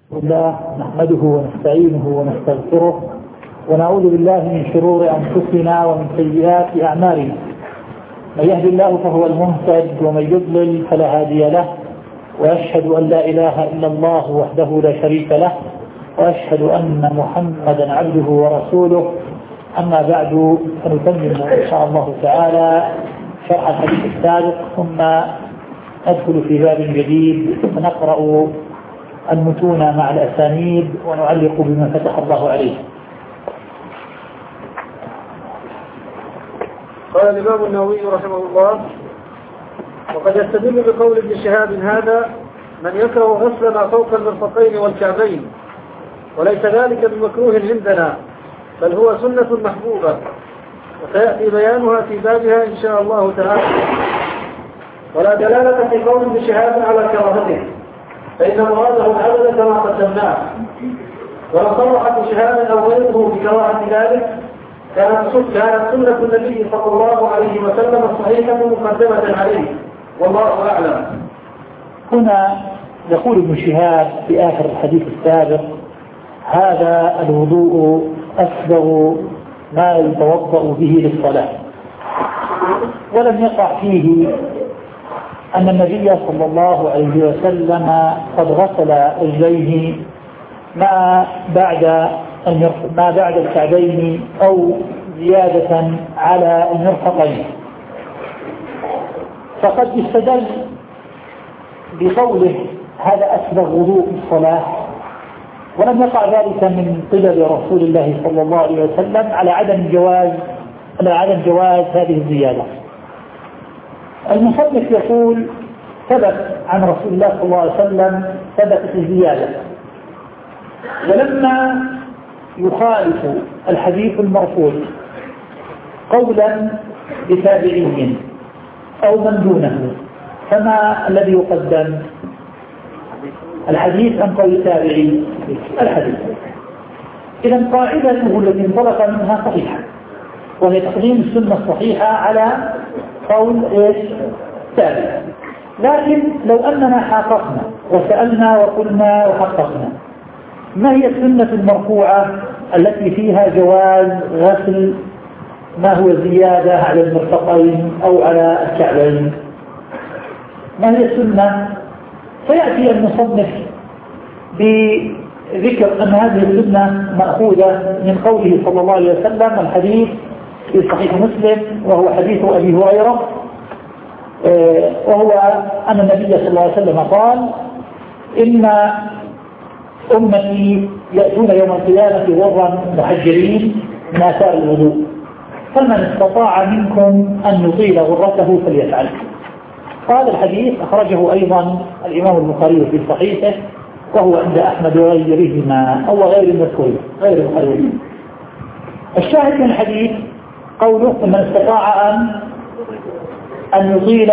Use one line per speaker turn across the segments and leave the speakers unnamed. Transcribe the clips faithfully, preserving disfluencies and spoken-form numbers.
الله نحمده ونستعينه ونستغفره ونعوذ بالله من شرور أنفسنا ومن سيئات أعمالنا. من يهد الله فهو المهتد ومن يضلل فلا هادي له، وأشهد أن لا إله إلا الله وحده لا شريك له، وأشهد أن محمدا عبده ورسوله. أما بعد فنتمم إن شاء الله تعالى شرح الحديث السابق، ثم ندخل في باب جديد فنقرأ المتون مع الأسانيد ونعلق بما فتح الله عليه.
قال الإمام النووي رحمه الله: وقد يستدل بقول ابن شهاب هذا من يكره غسل ما فوق المرفقين والكعبين، وليس ذلك بمكروه عندنا، بل هو سنة محبوبة، وسيأتي بيانها في بابها إن شاء الله تعالى. ولا دلالة في قول ابن شهاب على كراهته، فإن مراده العدل كما قدمناه. ولو صرح ابن شهاب أو غيره بكراهة ذلك كانت سنة النبي صلى الله عليه وسلم الصحيحة مقدمة عليه، والله أعلم.
هنا يقول ابن شهاب في آخر الحديث السابق: هذا الوضوء أسبغ ما يتوضأ به للصلاة، ولم يقع فيه أن النبي صلى الله عليه وسلم قد غسل رجليه ما بعد ما بعد الكعبين أو زيادة على المرفقين، فقد استدل بقوله هذا أسبغ وضوء الصلاة، ولم يقع ذلك من قبل رسول الله صلى الله عليه وسلم على عدم جواز على عدم جواز هذه الزيادة. المصنف يقول: ثبت عن رسول الله صلى الله عليه وسلم ثبتت الزيادة، ولما يخالف الحديث المرفوع قولا بتابعي أو من دونه، فما الذي يقدم؟ الحديث أم قول التابعي؟ الحديث. إذا قاعدته التي انطلق منها صحيحة، وهي تقديم السنة الصحيحة على قول ايش؟ تابع. لكن لو أننا حققنا وسألنا وقلنا وحققنا ما هي السنة المرفوعة التي فيها جواز غسل ما هو زيادة على المرفقين أو على الكعبين؟ ما هي السنة؟ فيأتي المصنف بذكر أن هذه السنة مأخوذة من قوله صلى الله عليه وسلم، الحديث في صحيح مسلم وهو حديث أبي هريرة، وهو أن النبي صلى الله عليه وسلم قال: إن أمتي يأتون يوم القيامة غرا محجلين من آثار الوضوء، فمن استطاع منكم أن يطيل غرته فليفعل. قال الحديث أخرجه أيضا الإمام البخاري في صحيحه، وهو عند أحمد وغيرهما أو غير المذكور غير المذكور. الشاهد من الحديث قوله: من استطاع أن أن يطيل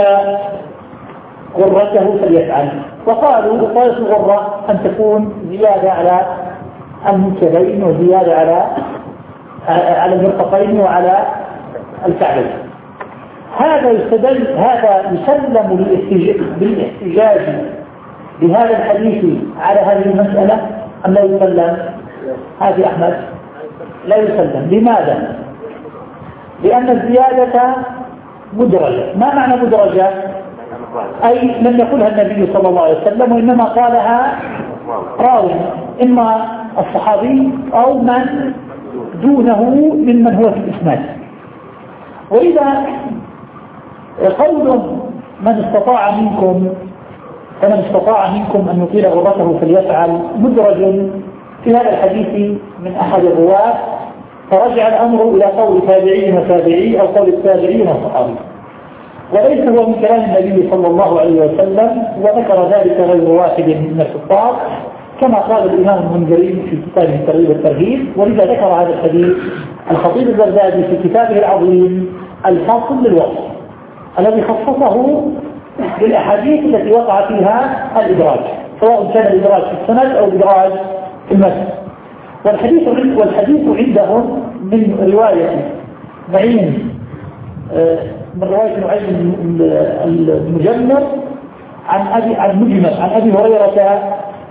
غرته فليفعل. وقالوا إطالة الغرة أن تكون زيادة على المنكبين وزيادة على على المرفقين وعلى الكعبين. هذا يستدل هذا يسلم بالاحتجاج بهذا الحديث على هذه المسألة أم لا يسلم؟ هذه أحمد لا يسلم. لماذا؟ لأن الزيادة مدرجة. ما معنى مدرجة؟ أي لم يقولها النبي صلى الله عليه وسلم، وإنما قالها راوي، إما الصحابي أو من دونه ممن هو في الإسناد. وإذا قول من استطاع منكم فمن استطاع منكم أن يطيل غرته فليفعل مدرج في هذا الحديث من أحد الرواة، فرجع الأمر إلى قول تابعي وتابعي أو قول التابعي والصحابي، وليس هو من كلام النبي صلى الله عليه وسلم، وذكر ذلك غير واحد من الكفار كما قال الإمام المنذري في كتابه الترغيب والترهيب. ولذا ذكر هذا الحديث الخطيب البغدادي في كتابه العظيم الفاصل للوصف، الذي خصصه بالأحاديث التي وقع فيها الإدراج، سواء كان الإدراج في السند أو الإدراج في المسند. والحديث والحديث عندهم من رواية معين من رواية نعيم المجمر عن أبي عن مجمر عن أبي هريرة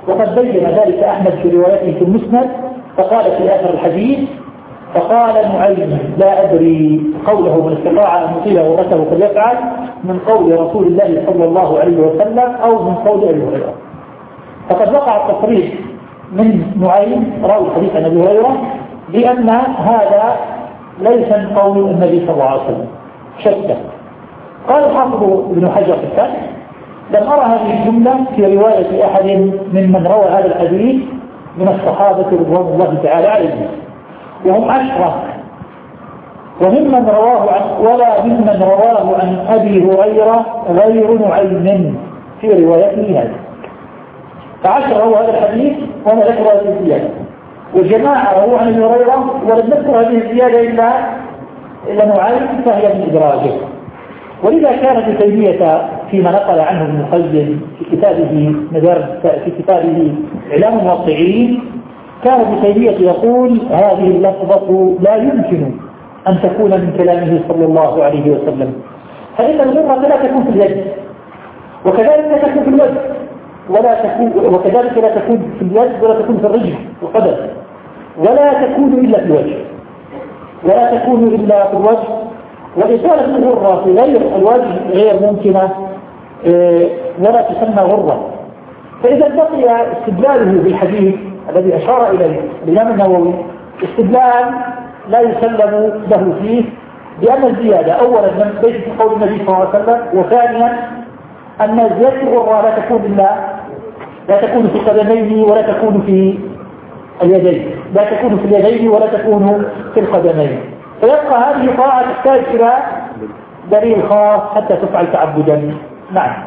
وقد بين ذلك أحمد في روايته في المسند، فقال في آخر الحديث: فقال نعيم لا أدري قوله من استطاع أن يطيل غرته فليفعل من قول رسول الله صلى الله عليه وسلم أو من قول أبي هريرة. فقد وقع التصريح من نعيم راوي حديث عن أبي هريرة بأن هذا ليس من قول النبي صلى الله عليه وسلم شكا. قال الحافظ ابن حجر في الفتح: لم أرى هذه الجملة في رواية أحد ممن روى هذا الحديث من الصحابة رضوان الله تعالى عليهم، وهم عشرة، وممن رواه عن ولا ممن رواه عن أبي هريرة غير نعيم في روايته هذا. فعشرة روى هذا الحديث وما ذكر هذه الزيادة، والجماعة رووا عن أبي هريرة ولم نذكر هذه الزيادة إلا إلا نعيم، فهي من إدراجه. ولذا كان ابن تيمية فيما نقل عنه ابن القيم في كتابه مدارج في كتابه إعلام الموقعين، كان ابن تيمية يقول: هذه اللفظة لا يمكن أن تكون من كلامه صلى الله عليه وسلم، فإن الغرة لا تكون في اليد، وكذلك لا تكون في الوجه، ولا تكون وكذلك لا تكون في اليد ولا تكون في الرجل والقدم، ولا تكون إلا في الوجه، ولا تكون إلا في الوجه. وإزالة الغرة في غير الوجه غير ممكنة ولا تسمى غرة. فإذا بقي استدلاله بالحديث الذي أشار إليه الإمام النووي استدلال لا يسلم له فيه، بأن الزيادة أولا من بيت قول النبي صلى الله عليه وسلم، وثانيا أن زيادة الغرة لا تكون إلا لا تكون في القدمين ولا تكون في اليدين، لا تكون في اليدين ولا تكون في القدمين. فيبقى هذه طاعة تحتاج إلى دليل خاص حتى تفعل تعبدا. نعم.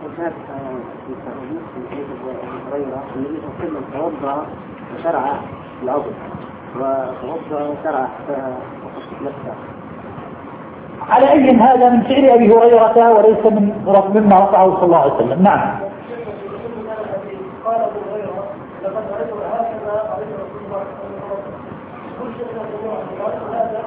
توضأ وشرع العضو وتوضأ وشرع نفسه.
على أي هذا من فعل أبي هريرة وليس من مما وقعه صلى الله عليه وسلم. نعم. قال أبو هريرة: لقد رأيت هكذا عليه رسول الله صلى الله عليه وسلم كل شيء الله هذا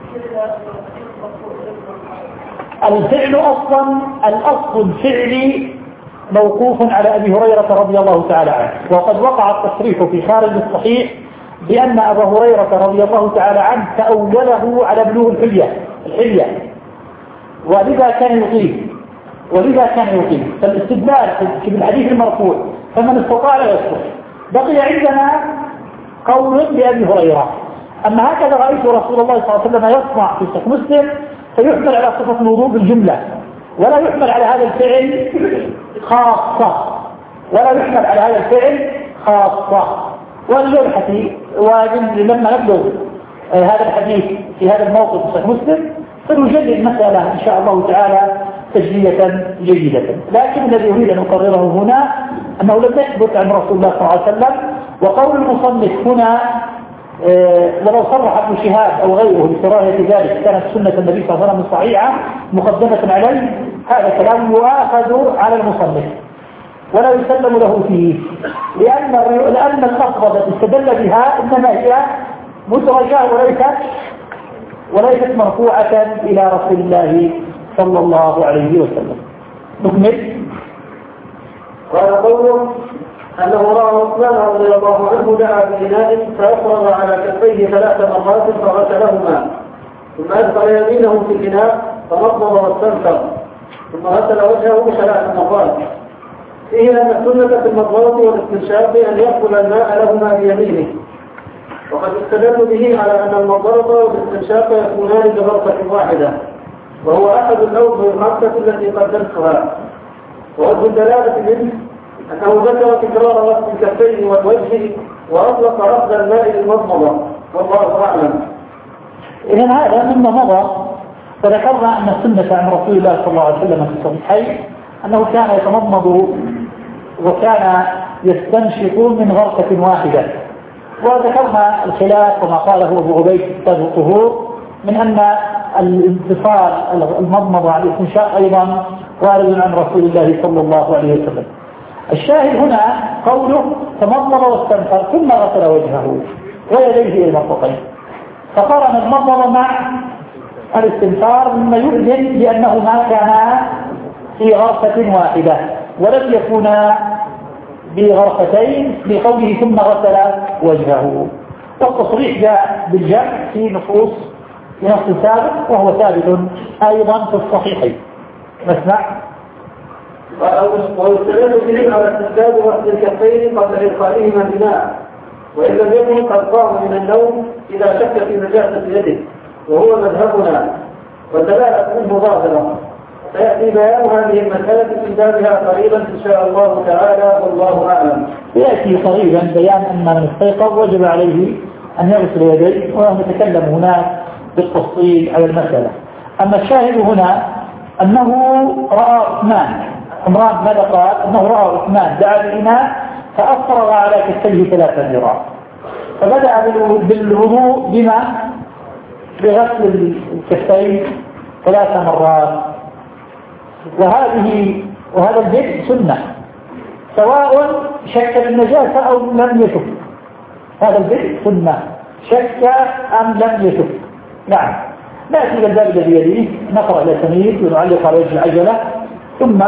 الفعل أصلا الأصل الفعلي موقوف على أبي هريرة رضي الله تعالى عنه، وقد وقع التصريح في خارج الصحيح بأن أبا هريرة رضي الله تعالى عنه تأوله على بلوغ الحلية الحلية ولذا كان يطيل ولذا كان يطيل فالاستدلال في الحديث المرفوع فمن استطاع لا يصلح. بقي عندنا قول لأبي هريرة: أما هكذا رأيت رسول الله صلى الله عليه وسلم يصنع في صحيح مسلم، فيحمل على صفة الوضوء بالجملة، ولا يحمل على هذا الفعل خاصة ولا يحمل على هذا الفعل خاصة والجرحة. ولما نبلغ هذا الحديث في هذا الموقف في صحيح مسلم فنجلد المسألة إن شاء الله تعالى تجلية جيدة. لكن الذي أريد أن أقرره هنا أنه لم يثبت عن رسول الله صلى الله عليه وسلم، وقول المصنف هنا ولو صرح ابن شهاب أو غيره بكراهة ذلك كانت سنة النبي صلى الله عليه وسلم صحيحة مقدمة عليه، هذا كلام يؤاخذ على المصنف ولا يسلم له فيه، لأن لأن اللفظة التي استدل بها إنما هي مدرجة وليست وليست مرفوعة إلى رسول الله صلى الله عليه وسلم. نكمل.
قال قوله أنه رأى عثمان رضي الله عنه دعا بإناء فأفرغ على كفيه ثلاث مرات فغسلهما، ثم أدخل يمينه في الإناء فمضمض واستنثر، ثم غسل وجهه ثلاث مرات. فيه أن السنة في المضمضة والاستنشاق أن يأخذ الماء لهما بيمينه، وقد استدل به على أن المضمضة والاستنشاق يكونان بغرفة واحدة، وهو أحد الأوجه الخمسة التي قدمتها. ووجه الدلالة منه أنه ذكر تكرار غسل الكفين والوجه وأطلق رفض الماء للمضمضة، والله أعلم.
إذن هذا مما مضى، فذكرنا أن السنة عن رسول الله صلى الله عليه وسلم في الصحيحين أنه كان يتمضمض وكان يستنشق من غرفة واحدة، وذكرنا الخلاف وما قاله أبو عبيد في كتاب الطهور من أن الانتصال المضمضة على الاستنشاق أيضا وارد عن رسول الله صلى الله عليه وسلم. الشاهد هنا قوله تمضمض واستنثر ثم غسل وجهه ويديه إلى المرفقين، فقارن المضمضة مع الاستنثار مما يؤذن بأنهما كانا في غرفة واحدة ولم يكونا بغرفتين بقوله ثم غسل وجهه. والتصريح جاء بالجمع في نصوص في نص سابق وهو ثابت أيضا في الصحيحين. نسمع.
ويستدل به على استحباب غسل الكفين قبل إدخالهما الإناء، وإن لم يكن قد قام من النوم إذا شك في نجاسة يده، وهو مذهبنا والدلالة منه ظاهرة. سيأتي بيان هذه المسألة في بابها قريبا إن شاء الله تعالى، والله أعلم.
يأتي قريبا بيان أن من استيقظ وجب عليه أن يغسل يديه، ونتكلم هناك بالتفصيل على المسألة. أما الشاهد هنا أنه رأى عثمان، عمران ماذا قال؟ أنه رأى عثمان دعا بالإناء فأفرغ على كفيه ثلاثة ذراع، فبدأ بالوضوء بما؟ بغسل الكفين ثلاث مرات. وهذه وهذا البدء سنة سواء شك بالنجاسة أو لم يشك. هذا البدء سنة شك أم لم يشك. نعم. نأتي إلى الباب الذي يليه، نقرأ إلى سمير ونعلق على وجه العجلة، ثم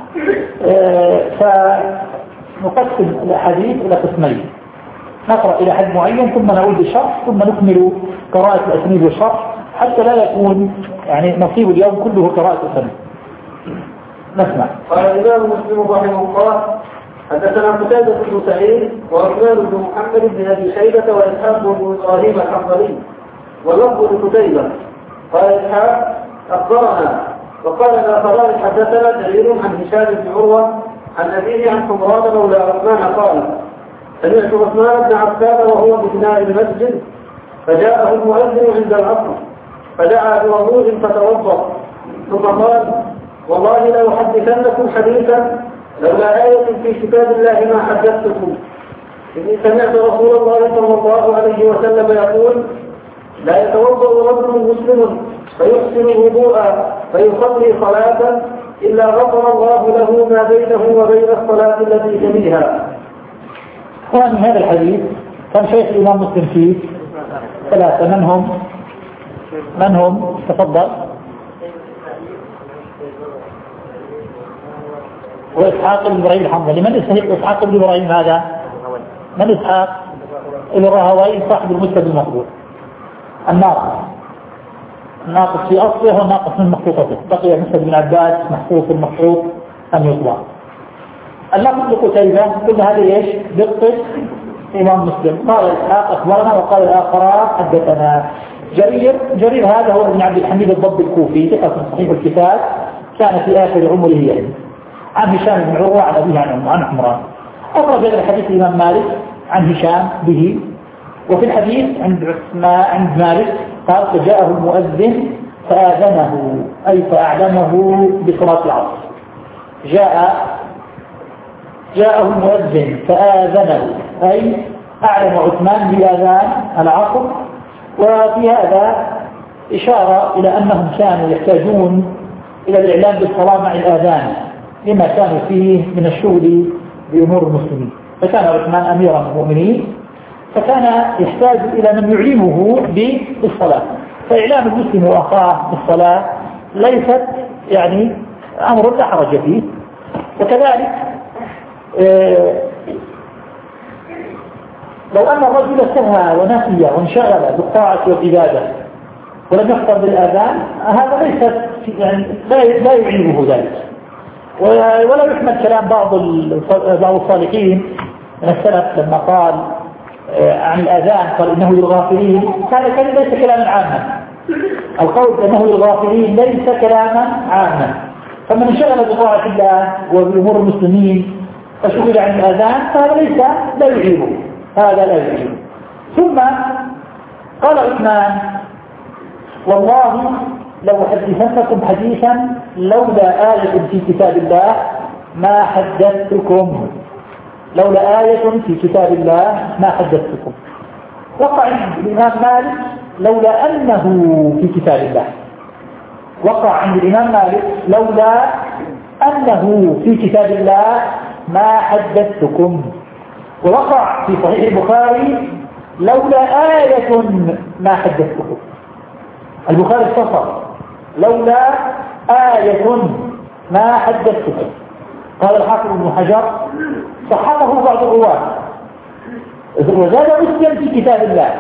فنقسم الأحاديث إلى قسمين، نقرأ إلى حد معين ثم نعود للشرح ثم نكمل قراءة الأسانيد والشرح حتى لا يكون يعني نصيب اليوم كله قراءة الأسانيد. نسمع.
قال الإمام مسلم رحمه الله: حدثنا قتادة بن سعيد وعثمان بن محمد بن أبي شيبة وإسحاق بن إبراهيم الحنظلي واللفظ لقتيبة. قال إسحاق: أخبرنا. وقال الآخران: حدثنا جرير عن هشام بن عروة عن أبيه عن حمران مولى عثمان قال: سمعت عثمان بن عفان وهو ببناء المسجد فجاءه المؤذن عند العصر فدعا بوضوء فتوضأ، ثم قال: والله لو حدثنكم حديثا لولا آية في كتاب الله ما حدثتكم. إني سمعت رسول الله صلى الله عليه وسلم يقول: لا يتوضأ رجل مسلم فيحسن الوضوء فيصلي صلاة إلا غفر الله له ما بينه وبين الصلاة التي تليها.
ومن هذا الحديث كان شيخ الإمام مسلم فيه ثلاثة، من هم؟ من هم؟ تفضل. وإسحاق بن إبراهيم الحنظلي. من إسحاق بن إبراهيم هذا؟ من إسحاق؟ ابن راهويه صاحب المسند المخطوط الناقص، الناقص في أصله والناقص من مخطوطته. بقي مسند بن عباس محفوظ المخطوط أن يطبع. اللفظ لقتيبة كل هذا ايش؟ دقة إمام مسلم. قال إسحاق أخبرنا وقال الآخران حدثنا. جرير جرير هذا هو ابن عبد الحميد الضبي الكوفي، ثقة صحيح الكتاب، كان في آخر عمره يعني، عن هشام بن عروة عن أبيه عن عمران. أخرج هذا الحديث الإمام مالك عن هشام به. وفي الحديث عند عثمان عند مالك قال: فجاءه المؤذن فآذنه، أي فأعلمه بصلاة العصر. جاء جاءه المؤذن فآذنه، أي أعلم عثمان بآذان العصر. وفي هذا إشارة إلى أنهم كانوا يحتاجون إلى الإعلام بالصلاة مع الآذان لما كانوا فيه من الشغل بأمور المسلمين. فكان عثمان أميرا المؤمنين، فكان يحتاج إلى من يعلمه بالصلاة. فإعلام المسلم وأخاه بالصلاة ليست يعني أمر لا حرج فيه. وكذلك لو أن الرجل سهى ونسي وانشغل بالطاعة والعبادة ولم يخطر بالآذان، هذا ليس يعني لا يعيبه ذلك. ولا يحمل كلام بعض بعض الصالحين من السلف لما قال عن الآذان قال إنه للغافلين، هذا كان ليس كلاما عاما. القول إنه للغافلين ليس كلاما عاما. فمن انشغل بطاعة الله وبأمور المسلمين فشغل عن الآذان فهذا ليس لا يعيبه، هذا لا يعيبه. ثم قال عثمان: والله لو حدثنكم حديثا لولا آية في كتاب الله ما حدثتكم، لولا آية في كتاب الله ما حدثتكم. وقع عند الإمام مالك لولا أنه في كتاب الله، وقع عند الإمام مالك لولا أنه في كتاب الله ما حدثتكم. ووقع في صحيح البخاري لولا آية ما حدثتكم. البخاري اختصر لولا آية ما حدثتكم. قال الحافظ ابن حجر صححه بعض الرواة وزاد مسلم في كتاب الله،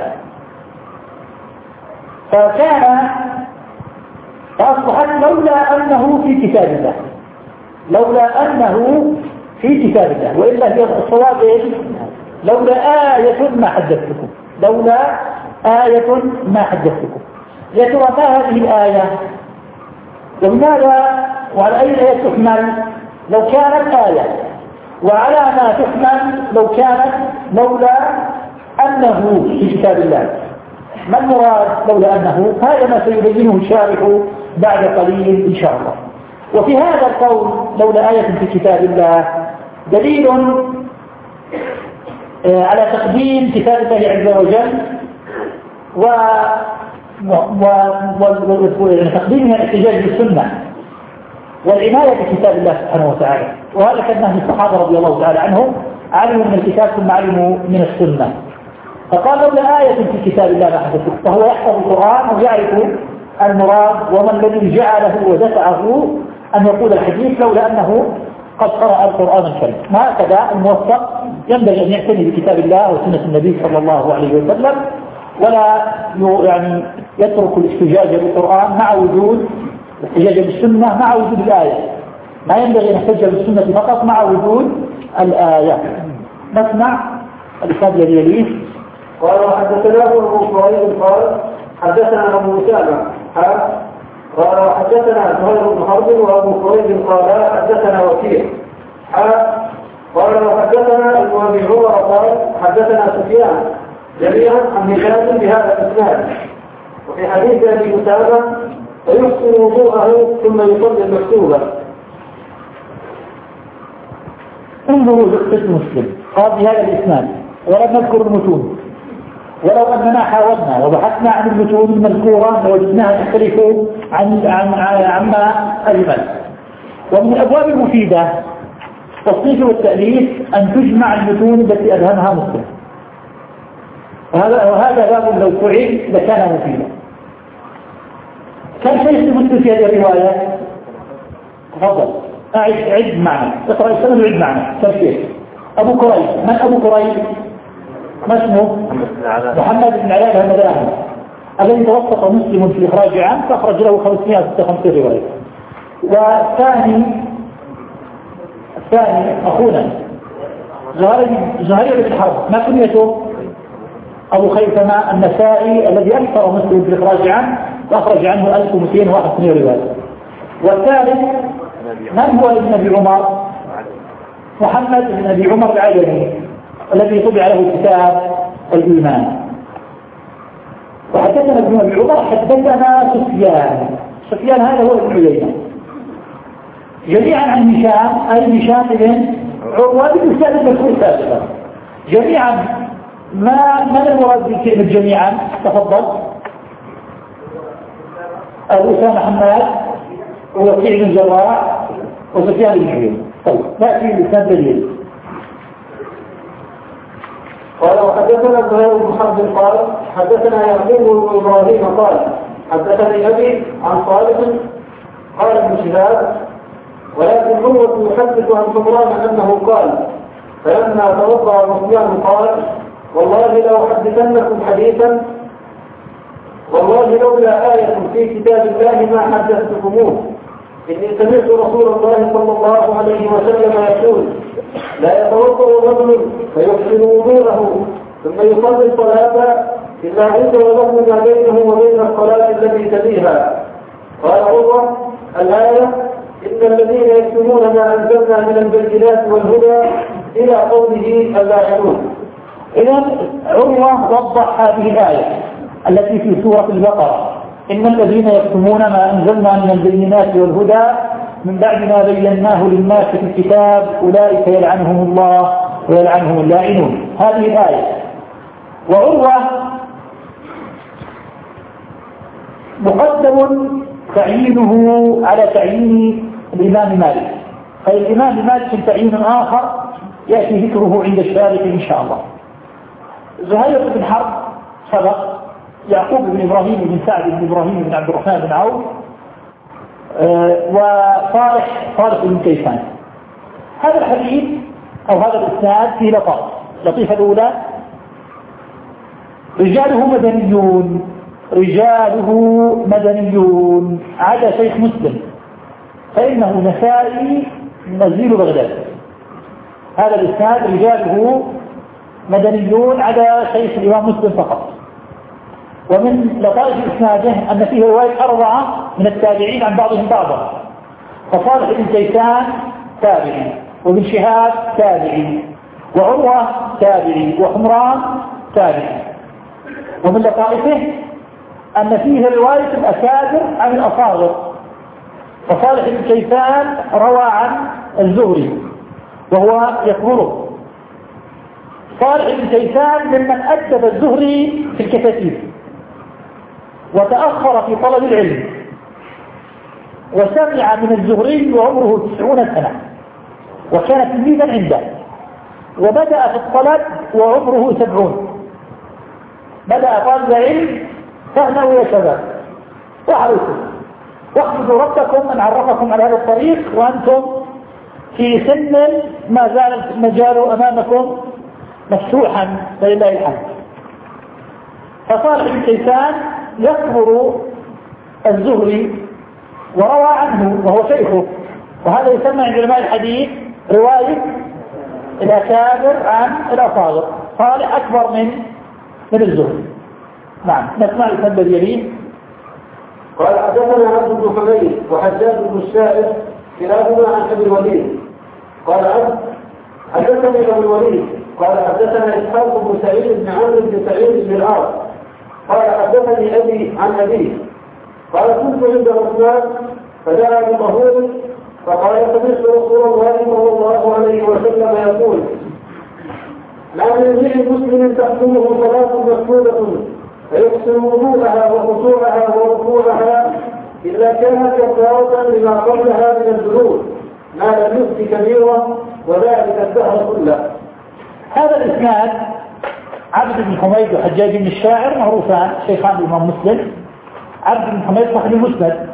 فكان فأصبحت لولا أنه في كتاب الله، لولا أنه في كتاب الله، وإلا هي الصواب إيش؟ لولا آية ما حدثتكم، لولا آية ما حدثتكم. يا ترى ما هذه الآية؟ وبماذا وعلى أي آية تحمل؟ لو كانت آية، وعلى ما تحمل لو كانت لولا أنه في كتاب الله. ما المراد لولا أنه؟ هذا ما سيبينه الشارح بعد قليل إن شاء الله. وفي هذا القول لولا آية في كتاب الله دليل على تقديم كتاب الله عز وجل و وتقديمها الاحتجاج بالسنة والعناية بكتاب الله سبحانه وتعالى. وهذا كان من الصحابة رضي الله تعالى عنهم علموا من الكتاب ثم علموا من السنة. فقال لولا آية في كتاب الله ما حدثت، فهو يحفظ القرآن ويعرف المراد وما الذي جعله ودفعه أن يقول الحديث لولا أنه قد قرأ القرآن الكريم. هكذا الموفق ينبغي أن يعتني بكتاب الله وسنة النبي صلى الله عليه وسلم، ولا يعني يترك الاحتجاج بالقرآن مع وجود الاحتجاج بالسنة مع وجود الآية. ما ينبغي أن نحتج بالسنة فقط مع وجود الآية. نسمع الإسناد الذي يليه.
قال وحدثنا أبو كريب قال حدثنا أبو أسامة قال حدثنا زهير بن حرب وأبو كريب قال حدثنا وكيع قال وحدثنا ابن أبي عمر قال حدثنا سفيان جميعا عن هشام بهذا الإسناد. وفي حديث أبي أسامة فيحسن وضوءه ثم يصلي المكتوبة.
انظروا لقصة مسلم قال بهذا الإسناد ولم نذكر المتون، ولو أننا حاولنا وبحثنا عن المتون المذكورة لوجدناها تختلف عن عن عما أجمل. ومن الأبواب المفيدة التصنيف والتأليف أن تجمع المتون التي أذهبها مسلم، وهذا وهذا باب لو فعل لكان مفيدا. كم شيء مسلم في هذه الرواية؟ تفضل أعد عد معنا، اقرأ السند وعد معنا. كم شيء؟ أبو كريب. من أبو كريب؟ ما اسمه؟ محمد بن علاء الهمداني الذي توسط مسلم في إخراج عنه فأخرج له خمسمائة وستة وخمسين رواية. والثاني الثاني أخونا زهير بن حرب ما كنيته؟ أبو خيثمة النسائي الذي أكثر مسلم في الإخراج عنه وأخرج عنه ألف ومئتين وواحد وثمانين رواية. والثالث من هو ابن أبي عمر؟ محمد بن أبي عمر العجمي الذي طبع له كتاب الإيمان. وحدثنا ابن أبي عمر حدثنا سفيان. سفيان هذا هو ابن عيينة جميعا عن هشام أي هشام بن عروة بن سعد المذكور سابقا. جميعا ما من المراد بكلمة جميعا؟ تفضل. أبو أسامة حماد ووكيع بن جراح وسفيان بن عيينة. طيب نأتي لسان دليل.
قال وحدثنا زهير بن حرب قال حدثنا يعقوب بن إبراهيم قال حدثني أبي عن صالح قال ابن شهاب ولكن عروة يحدث عن سمران أنه قال فلما توضأ سفيان قال والله لو حدثنكم حديثا والله لولا آية في كتاب الله ما حدثتكموه إني سمعت رسول الله صلى الله عليه وسلم يقول لا يتوضأ رجل فيحسن وضوءه ثم يصلي الصلاة إلا عنده له ما بينه وبين الصلاة التي تليها. قال عروة الآية إن الذين يكتمون ما أنزلنا من البينات والهدى إلى قوله اللاعنون.
إذا عروة وضح هذه الآية التي في سورة البقرة إن الذين يكتمون ما أنزلنا من البينات والهدى من بعد ما بيناه للناس في الكتاب أولئك يلعنهم الله ويلعنهم اللاعنون. هذه الآية. وعروة مقدم تعيينه على تعيين الإمام مالك، أي الإمام مالك تعيين آخر يأتي ذكره عند الشارح إن شاء الله. زهير بن حرب سبق، يعقوب بن إبراهيم بن سعد بن إبراهيم بن عبد الرحمن بن عوف، أه وصالح صالح بن كيسان. هذا الحديث أو هذا الإسناد فيه لطائف. اللطيفة الأولى: رجاله مدنيون، رجاله مدنيون عدا شيخ مسلم فإنه نسائي نزيل بغداد. هذا الإسناد رجاله مدنيون عدا شيخ الإمام مسلم فقط. ومن لطائف إسناده أن فيه رواية أربعة من التابعين عن بعضهم بعضا، فصالح بن كيسان تابعي، وابن شهاب تابعي، وعروة تابعي، وحمران تابعي. ومن لطائفه أن فيه رواية الأكابر عن الأصاغر، فصالح بن كيسان روى عن الزهري وهو يكبره. صالح بن كيسان ممن أدب الزهري في الكتاتيب وتأخر في طلب العلم، وسمع من الزهري وعمره تسعون سنة، وكان تلميذا عنده، وبدأ في الطلب وعمره سبعون. بدأ طالب علم فهموا يا شباب واحرصوا واحفظوا ربكم من عرفكم على هذا الطريق وأنتم في سن ما زال المجال أمامكم مفتوحا فلله الحمد. فصالح بن كيسان يكبر الزهري وروى عنه وهو شيخه، وهذا يسمى عند علماء الحديث رواية الأكابر عن الأصاغر. صالح أكبر من من الزهري. نعم، نسمع الإسناد اليمين.
قال حدثنا عبد بن حميد وحجاج بن الشاعر كلاهما عن ابي الوليد. قال عبد حدثني ابو الوليد قال حدثنا اسحاق بن سعيد بن عمرو بن سعيد بن العاص قال حدثني ابي عن ابيه قال كنت عند عثمان فدعا بطهور فقال سمعت رسول الله صلى الله عليه وسلم يقول: لا من امرئ مسلم تحكمه صلاة مكتوبة فيحسن وضوءها وخشوعها وركوعها إلا كانت كفارة لما قبلها من الذنوب ما لم يؤت كبيرا وذلك الدهر كله.
هذا الإسناد عبد بن حميد وحجاج بن الشاعر معروفان شيخان الإمام مسلم. عبد بن حميد صاحب المسند،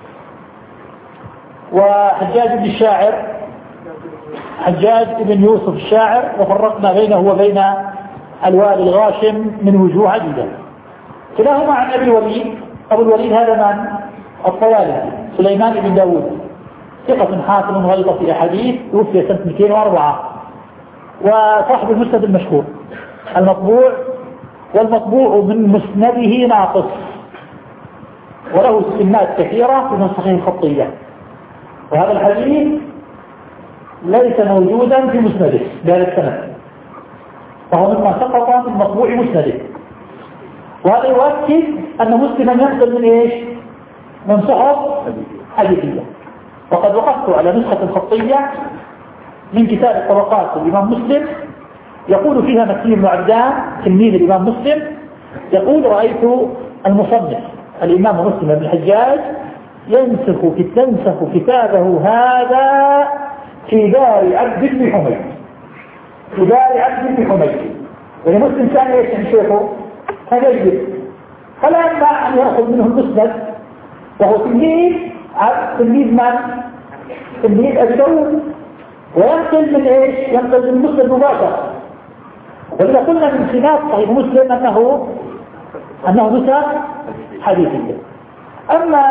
وحجاج بن الشاعر حجاج بن يوسف الشاعر، وفرقنا بينه وبين الوالي الغاشم من وجوه عديدة. كلاهما عن أبي الوليد. أبو الوليد هذا من الطيالسي سليمان بن داود، ثقة حافظ غلط في أحاديث، توفي سنة مئتين وأربعة، وصاحب المسند المشهور المطبوع، والمطبوع من مسنده ناقص، وله سمات كثيرة في نسخه الخطية. وهذا الحديث ليس موجودا في مسنده بهذا السند، فهو مما سقط من مطبوع مسنده. وهذا يؤكد أن مسلما ينقل من إيش؟ من صحف حديثية. وقد وقفت على نسخة خطية من كتاب الطبقات الإمام مسلم، يقول فيها مكي بن عبدان تلميذ الإمام مسلم، يقول: رأيت المصنف الإمام مسلم بن الحجاج ينسخ تنسخ كتابه هذا في دار عبد بن حميد، في دار عبد بن حميد. يعني مسلم كان ايش عن شيخه؟ هذا يجب فلما أن يأخذ منه المسند وهو تلميذ عبد تلميذ من؟ تلميذ أبي داود، وينقل من ايش؟ ينقل من مسند مباشرة. وإذا قلنا من سمات صحيح مسلم أنه أنه نسخ حديثية. أما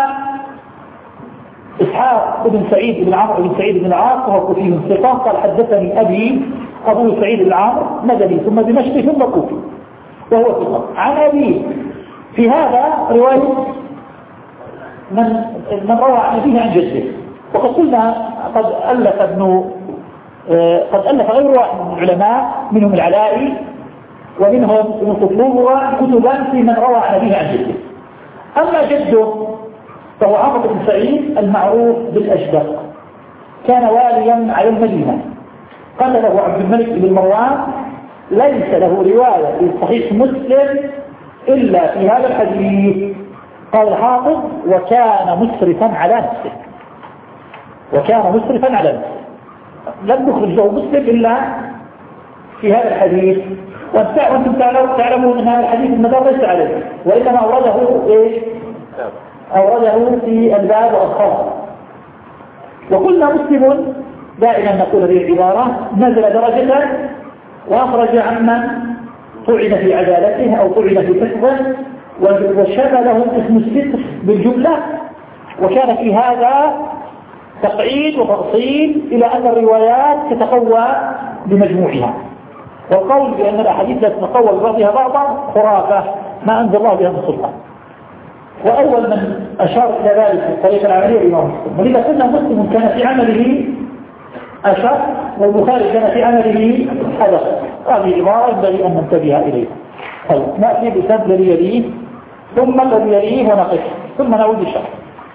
إسحاق بن سعيد بن عمرو بن سعيد بن العاص وهو كوفي ثقة قال حدثني أبي أبو سعيد بن عمرو مدني ثم دمشقي ثم كوفي وهو ثقة عن أبيه. في هذا رواية من من روى عن أبيه عن جده. وقد قلنا قد ألف ابن قد ألف غير واحد من العلماء منهم العلائي ومنهم ابن قطلوبة كتبا في من روى عن أبيه عن جده. أما جده فهو عمرو بن سعيد المعروف بالأشبق، كان واليا على المدينة. قال له عبد الملك بن مروان: ليس له رواية في صحيح مسلم إلا في هذا الحديث. قال الحافظ: وكان مسرفا على نفسه، وكان مسرفا على نفسه، لم يخرج له مسلم إلا في هذا الحديث. وانتم تعلمون أن هذا الحديث المدار ليس عليه، وإنما أورده إيش؟ أورده في الباب والخبر. وقلنا مسلم دائما نقول هذه العبارة نزل درجة وأخرج عمن طعن في عدالته أو طعن في حفظه وشمله اسم الستر بالجملة، وكان في هذا تقعيد وتأصيل إلى أن الروايات تتقوى بمجموعها، والقول بأن الأحاديث لا تتقوى ببعضها بعضا خرافة ما أنزل الله بها من سلطان. وأول من أشار إلى ذلك في الطريقة العملية الإمام مسلم، ولذا كنا مسلم كان في عمله أشر والبخاري كان في عمله حدث. هذه عبارة ينبغي أن ننتبه إليها. طيب نأتي بسند الذي يليه ثم الذي يليه ونقف ثم نعود الشرح.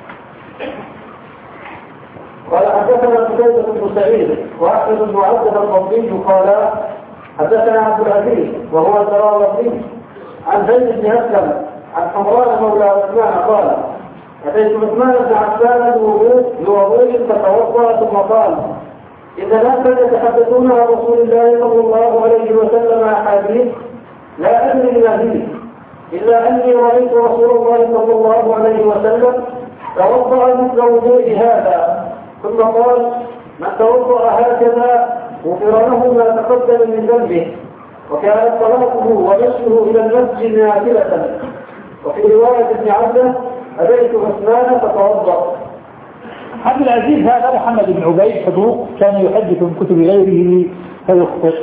قال حدثنا قتيبة بن سعيد وأحمد بن عبد الضبي قال حدثنا عبد العزيز وهو الدراوردي عن زيد بن أسلم عن حمران مولى عثمان قال أتيت عثمان بن عفان بوضوء فتوضأ ثم قال إن ناسا يتحدثون عن رسول الله صلى الله عليه وسلم أحاديث لا أدري ما هي إلا أني رأيت رسول الله صلى الله عليه وسلم توضأ مثل وضوء هذا ثم قال من توضأ هكذا غفر له ما تقدم من ذنبه وكانت صلاته ومشيه إلى المسجد نافلة. وفي رواية ابن عبده أتيت عثمان فتوضأ.
عبد العزيز هذا محمد بن عبيد صدوق كان يحدث من كتب غيره فيخطئ.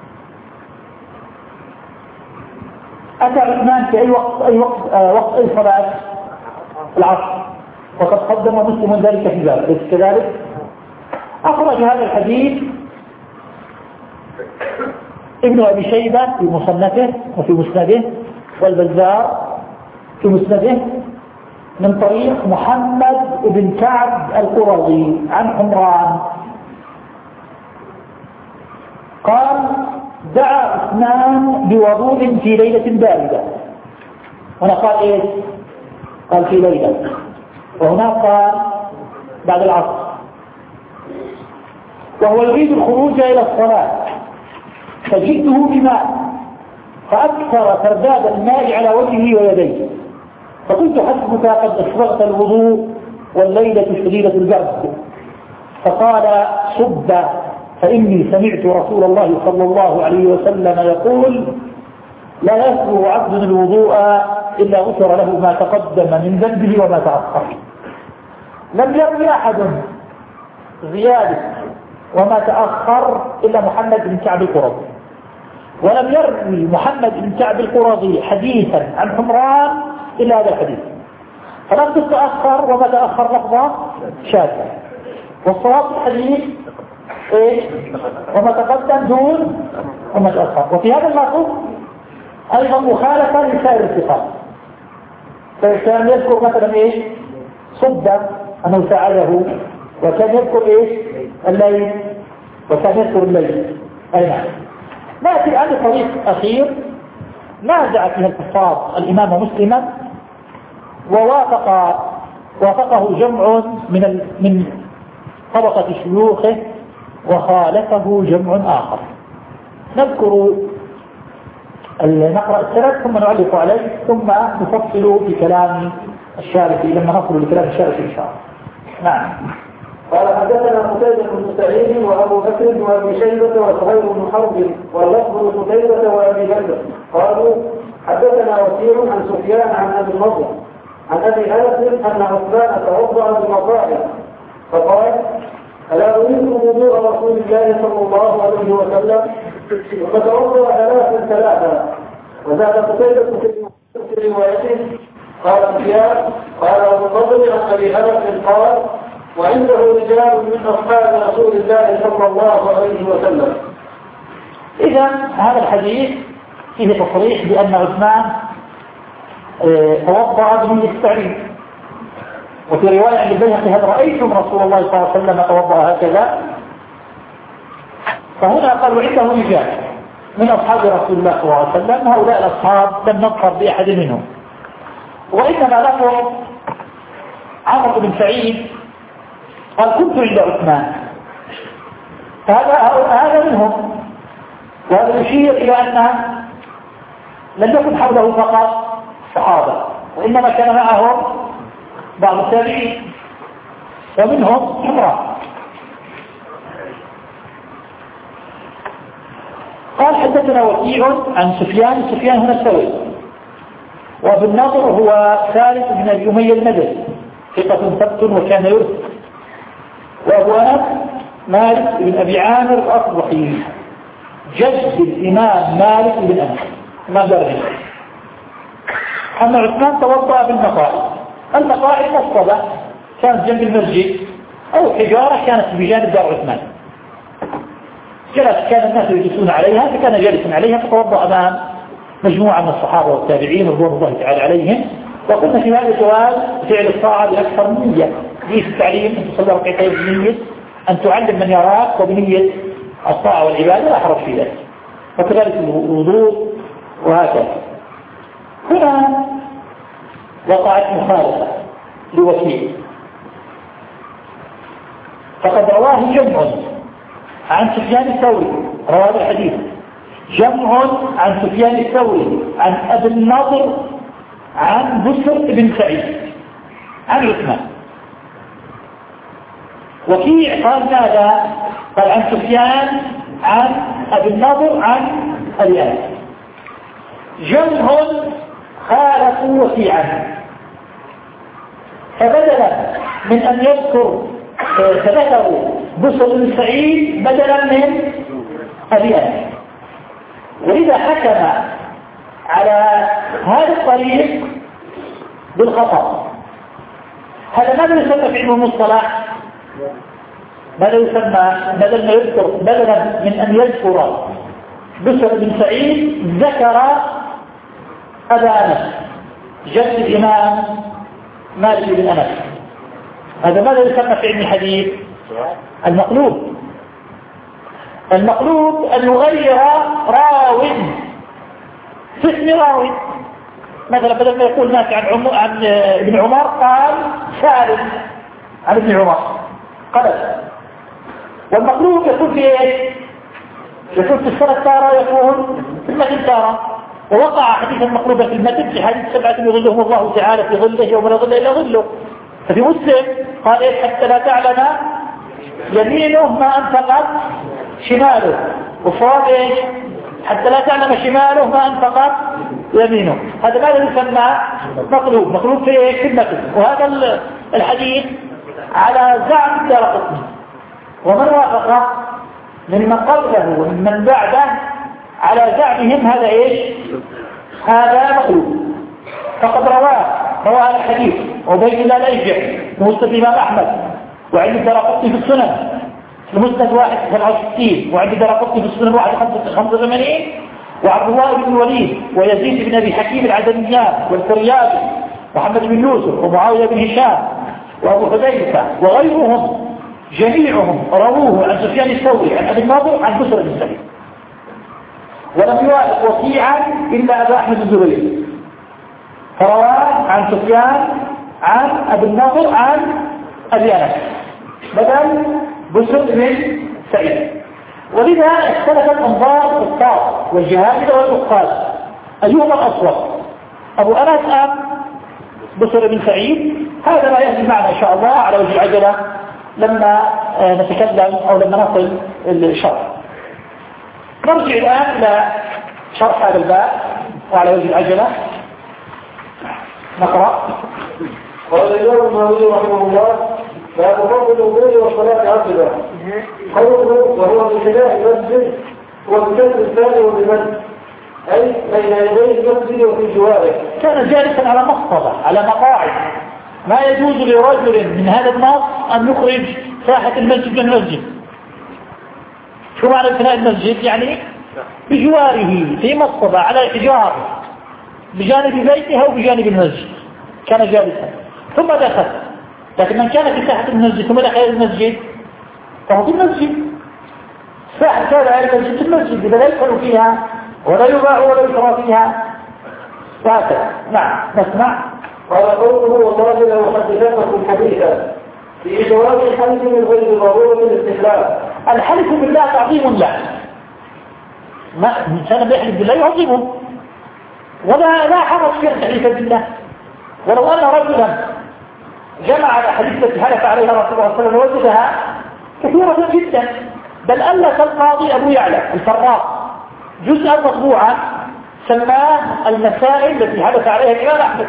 أتى عثمان في أي وقت أي وقت آه وقت أي صلاة العصر، وقد قدم مسلم ذلك في ذلك، ليس كذلك؟ أخرج هذا الحديث ابن أبي شيبة في مصنفه وفي مسنده والبزار في مسنده من طريق محمد بن كعب القرظي عن حمران قال دعا عثمان بوضوء في ليلة باردة. هنا قال ايه؟ قال في ليلة، وهناك قال بعد العصر، وهو يريد الخروج إلى الصلاة فجئته بماء فأكثر ترداد الماء على وجهه ويديه، فقلت حسبك قد أسبغت الوضوء والليلة شديدة البرد، فقال صب فإني سمعت رسول الله صلى الله عليه وسلم يقول لا يسبغ عبد الوضوء إلا غفر له ما تقدم من ذنبه وما تأخر. لم يروي أحد زيادة وما تأخر إلا محمد بن كعب القرظي، ولم يروي محمد بن كعب القرظي حديثا عن حمران إلا هذا الحديث، فلم تتأخر وما تأخر لفظة شاذة، والصواب الحديث إيه؟ وما تقدم دون وما تأخر. وفي هذا اللفظ أيضا مخالفة لسائر الثقات، فكان يذكر مثلا إيش صب أنه فعله، وكان يذكر إيش الليل، وكان يذكر الليل. أي نعم. نأتي عن طريق أخير نازع فيها الحفاظ الإمام مسلما ووافق وافقه جمع من من طبقة شيوخه وخالفه جمع آخر. نذكر نقرأ السند ثم نعلق عليه ثم نفصل في كلام الشارحي لما نصل لكلام الشارحي إن شاء الله. نعم.
قال حدثنا قتيبة بن سعيد وأبو بكر وأبي شيبة وزهير بن حرب واللفظ لقتيبة وأبي بكر قالوا حدثنا وكيع عن سفيان عن أبي النضر عن أبي أنس أن عثمان توضأ بمصائب فقال ألا أريد وضوء رسول الله صلى الله عليه وسلم فتوضأ ثلاثا ثلاثا. وزاد قتيبة في روايته قال سفيان قال أبو النضر عن أبي أنس قال وعنده رجال من أصحاب رسول الله صلى الله عليه وسلم.
إذا هذا الحديث فيه تصريح بأن عثمان توضأ بنية التعليم، وفي رواية عن البيهقي هل رأيتم رسول الله صلى الله عليه وسلم توضأ هكذا؟ فهنا قال وعنده رجال من أصحاب رسول الله صلى الله عليه وسلم، هؤلاء الأصحاب لم نظهر بأحد منهم، وإنما لهم عمرو بن سعيد قال كنت عند عثمان، فهذا هذا منهم، وهذا يشير إلى أن لم يكن حوله فقط صحابة، وإنما كان معهم بعض التابعين ومنهم حمران. قال حدثنا وكيع عن سفيان. سفيان هنا الثوري، وابو النضر هو ثالث بن ابي اميه المدني ثقة ثبت وكان يرث. وابو انس مالك بن ابي عامر الاصبحي جد الامام مالك بن انس ما درجه. أن عثمان توضأ بالمقاعد. المقاعد مصطبة كانت جنب المسجد أو حجارة كانت بجانب دار عثمان، جلس كان الناس يجلسون عليها فكان جالسا عليها فتوضأ أمام مجموعة من الصحابة والتابعين رضوان الله تعالى عليهم. وقلنا في هذا الجواب فعل الطاعة بأكثر من نية، دي في التعليم أن تصلي ركعتين بنية أن تعلم من يراك وبنية الطاعة والعبادة لا حرج في ذلك، وكذلك الوضوء وهكذا. هنا وقعت مخالفة لوكيع، فقد رواه جمع عن سفيان الثوري، رواه الحديث جمع عن سفيان الثوري عن أبي النضر عن بسر بن سعيد عن عثمان. وكيع قال ماذا؟ قال عن سفيان عن أبي النضر عن أبي أنس. جمع خالفوا وكيعا، فبدلا من أن يذكر فذكروا بسر بن سعيد بدلا من أبي أنس، ولذا حكم على هذا الطريق بالخطأ. هذا ماذا يسمى في علم المصطلح؟ ماذا يسمى؟ بدل ما يذكر بدلا من أن يذكر بسر بن سعيد ذكر أبا أنس جد الإمام مالك بن أنس. هذا ماذا يسمى في علم الحديث؟ المقلوب. المقلوب أن يغير راو في اسم راو، مثلا بدل ما يقول ناس عن, عم... عن ابن عمر قال سالم عن ابن عمر قبل. والمقلوب يكون في ايش؟ يكون في السنة تارة، يكون في المتن تارة. ووقع حديث المقلوب في المتن في حديث سبعة يظلهم الله تعالى في ظله يوم لا ظل إلا ظله. ففي مسلم قال إيه؟ حتى لا تعلم يمينه ما أنفقت شماله، والصواب إيش؟ حتى لا تعلم شماله ما أنفقت يمينه. هذا ماذا يسمى؟ مقلوب. مقلوب في إيش؟ في المتن. وهذا الحديث على زعم دارقطني، ومن وافقه ممن قبله ومن بعده على زعمهم هذا إيش؟ هذا مقلوب. فقد رواه رواه الحديث عبيد الله الأيجع مسند الإمام أحمد، وعند دارقطني في السنن المسند واحد سبعة وستين، وعند دارقطني في السنن واحد خمسة وثمانين، وعبد الله بن الوليد ويزيد بن أبي حكيم العدنيان والفريابي ومحمد بن يوسف ومعاوية بن هشام وأبو حذيفة وغيرهم جميعهم رووه عن سفيان الثوري عن أبي النضر عن بسر بن سعيد. ولم يوافق وكيعا إلا أبا أحمد الزبيري، فرواه عن سفيان عن أبي النضر عن أبي أنس بدل بسر بن سعيد. ولذا اختلفت أنظار الطاق والجهابذة والأخاذ أيهما الأصوب، أبو أنس أم بسر بن سعيد؟ هذا ما يأتي معنا إن شاء الله على وجه العجلة لما نتكلم أو لما نصل الشرح. نرجع الآن إلى شرح هذا الباب وعلى وجه العجلة نقرأ.
قال الإمام النووي رحمه الله: باب فضل الوضوء والصلاة عقبه. قوله وهو بخلاف المسجد والكسر الثاني وبمد، أي بين يدي المسجد وفي جواره.
كان جالسا على مصطبة على مقاعد، ما يجوز لرجل من هذا النص أن يخرج ساحة المسجد من المسجد. شو معنى بناء المسجد؟ يعني بجواره في مصطبة على حجار بجانب بيته أو بجانب المسجد كان جالسا ثم دخل. لكن من كان في ساحة المسجد ثم دخل المسجد فهو في المسجد. ساحة كان المسجد في المسجد لا يدخل فيها ولا يباع ولا يشرى فيها وهكذا. نعم نسمع.
قال قوله: والله لو حدثنكم حديثا في جواز الحلف من غير ضرورة الاستحلال.
الحلف بالله تعظيم له، ما الإنسان بيحلف بالله يعظمه، ولا لا حرج في الحلف بالله. ولو أن رجلا جمع الأحاديث التي حلف عليها رسول الله صلى الله عليه وسلم وجدها كثيرة جدا، بل ألف القاضي أبو يعلى الفراء جزءا مطبوعا سماه المسائل التي حدث عليها الإمام أحمد،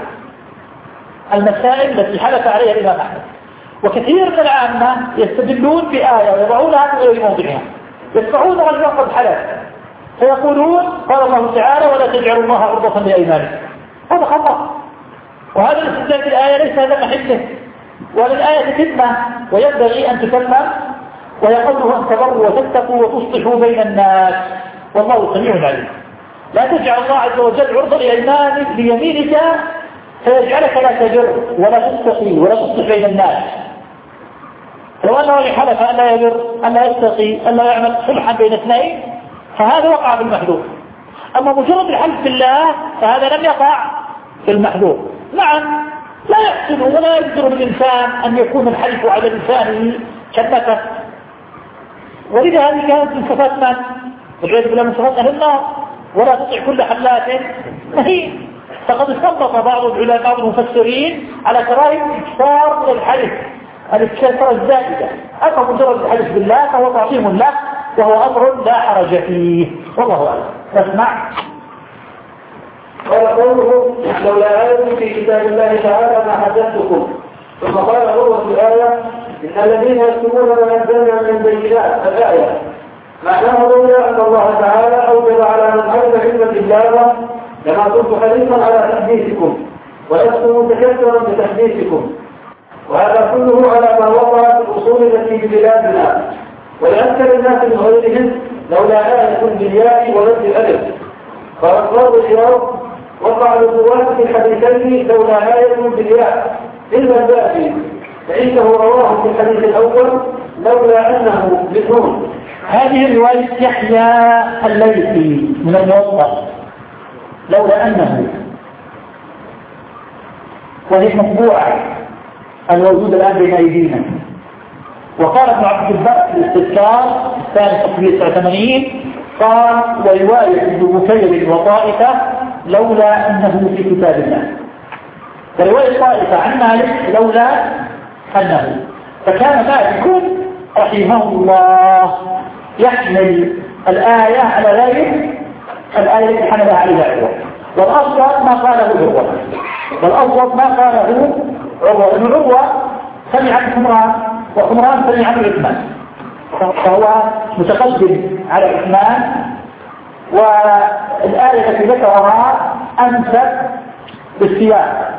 المسائل التي حدث عليها الإمام أحمد. وكثير من العامة يستدلون بآية ويضعونها من غير موضعها، يدفعون رجلا قد حدث فيقولون قال الله تعالى ولا تجعلوا الله عرضة لأيمانكم. هذا خطأ، وهذا الاستدلال بالآية ليس هذا محله، وللآية كلمة وينبغي أن تكلم، ويقول أن تبروا وتتقوا وتصلحوا بين الناس والله سميع عليم. لا تجعل الله عز وجل عرضة لأيمانك ليمينك فيجعلك لا تجر ولا تستقي ولا تصلح بين الناس. لو أنه حلف أن لا يجر أن لا يستقي أن لا يعمل صلحا بين اثنين فهذا وقع بالمحذور. أما مجرد الحلف بالله فهذا لم يقع بالمحذور. نعم لا يحسن ولا يقدر الإنسان أن يكون الحلف على لسانه كالنفس، ولذا هذه كانت من صفات من؟ والعياذ بالله من صفات أهل النار. ولا تطع كل حلاف مهين. فقد استنبط بعض العلماء بعض المفسرين على كراهية الإكثار من الحلف، الإكثار الزائدة. أما مجرد الحلف بالله فهو تعظيم له وهو أمر لا حرج فيه، والله أعلم. نسمع.
قال قوله لولا آية في كتاب الله تعالى ما حدثتكم. ثم قال عروة الآية إن الذين يكتمون ما نزلنا من بينات الآية معناه لولا أن الله تعالى أوجب على من علم علم الإجابة لما كنت حريصا على تحديثكم ولست متكثرا بتحديثكم، وهذا كله على ما وقع في الأصول التي في بلادنا ولأكثر الناس من غيرهم لولا آية بالياء ورد الألف. قال القاضي العياض وقع الرواة في الحديثين لولا آية بالياء إلا الباقي، فإنه رواه في الحديث الأول لولا أنه بالنون.
هذه رواية يحيى الليثي من الموطأ لولا أنه، وهي مطبوعة الموجود الآن بين أيدينا. وقال ابن عبد البر في الاستذكار الثاني تقريبا تسعة وثمانين قال ورواية ابن بكير وطائفة لولا أنه في كتاب الله، ورواية طائفة عن مالك لولا أنه. فكان مالك رحمه الله يحمل الآية على ذلك الآية التي حملها عليها عروة، والأصل ما قاله عروة، والأصل ما قاله عروة. إن عروة سمع عثمان وعثمان سمع عثمان، فهو متقدم على عثمان. والآية التي ذكرها أنسب بالسياق،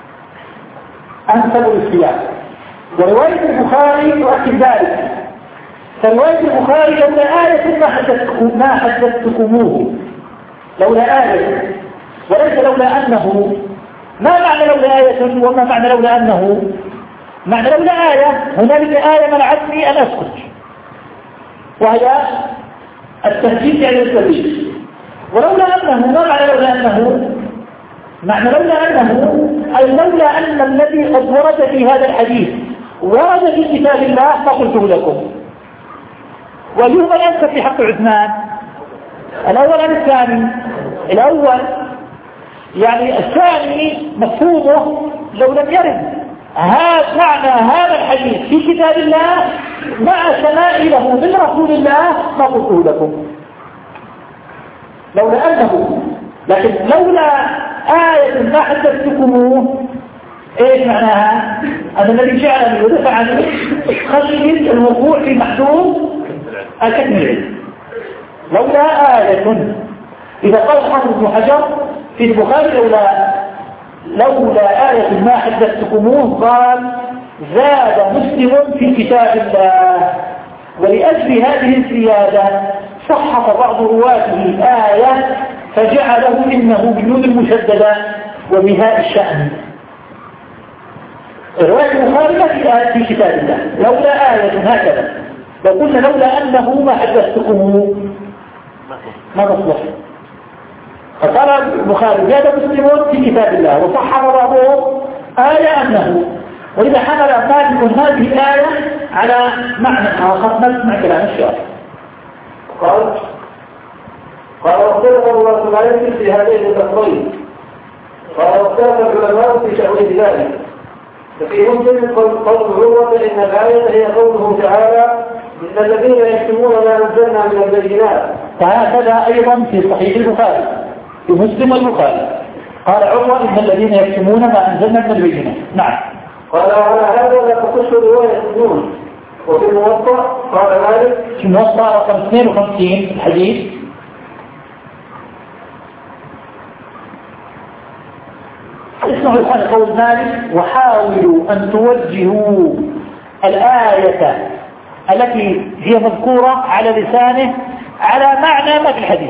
أنسب بالسياق. ورواية البخاري تؤكد ذلك. فرواية البخاري لولا آية ما حدثتكم ما حدثتكموه، لولا آية وليس لولا أنه. ما معنى لولا آية وما معنى لولا أنه؟ معنى لولا آية هنالك آية منعتني أن أسكت، وهي التهديد على السبيل. ولولا أنه ما معنى لولا أنه؟ معنى لولا أنه أي لولا أن الذي قد ورد في هذا الحديث ورد في كتاب الله ما قلته لكم. واليوم الأنسب في حق عثمان الأول أم الثاني؟ الأول. يعني الثاني مفهومه لو لم يرد هذا معنى هذا الحديث في كتاب الله مع شمائله من رسول الله ما قلته لكم لولا أنه. لكن لولا آية ما حدثتكموه ايش معناها؟ أن الذي جعلني ودفعني خشي الوقوع في محدود الكتم العلم. لولا آية، إذا قال حافظ ابن حجر في البخاري لولا لولا آية ما حدثتكموه قال زاد مسلم في كتاب الله. ولأجل هذه الزيادة صحف بعض رواته آية فجعله إنه بالنون المشددة وبهاء الشأن. رواية البخاري ما في آية في كتاب الله لولا آية هكذا. لو قلنا لولا أنه ما حدثتكموه ما نصلح. فقال البخاري زاد مسلم في كتاب الله وصحح بعضهم آية أنه. وإذا حمل مالك هذه الآية على معنى آخر نسمع كلام الشارع.
قال قال واختلف الله عليه في هذين اللفظين. قال واختلف العلماء في تأويل ذلك. ففي مسلم قول عروة إن الآية هي قوله تعالى إن الذين يكتمون ما أنزلنا من البينات.
وهكذا أيضا في صحيح البخاري في مسلم والبخاري قال عروة إن الذين يكتمون ما أنزلنا من البينات. نعم.
قال وعلى هذا لا تخص رواية النون. وفي الموطأ قال مالك
في الموطأ رقم اثنين وخمسين الحديث اسمعوا الآن قول مالك وحاولوا أن توجهوا الآية التي هي مذكورة على لسانه على معنى ما في الحديث.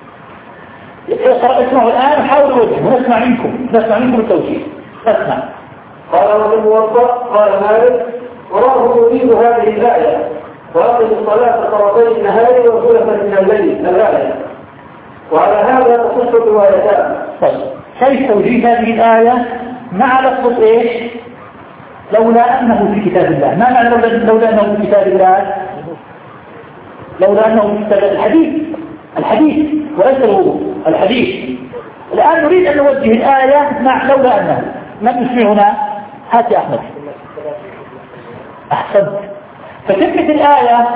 اقرأ اسمعوا الآن وحاولوا وجهه ونسمع منكم نسمع منكم التوجيه. اسمع.
قال وفي الموطأ قال مالك وراه يريد هذه الآية وأقم الصلاة طرفي النهار وزلفا من الليل الآية. وعلى هذا تخص الروايتان.
طيب كيف توجيه هذه الآية مع لفظ إيش؟ لولا أنه في كتاب الله. ما معنى لولا, لولا أنه في كتاب الله؟ لولا أنه في كتاب الحديث الحديث وليس الوضوء الحديث. الآن نريد أن نوجه الآية مع لولا أنه. من يسمعنا؟ هات يا أحمد. أحسنت. فتلك الآية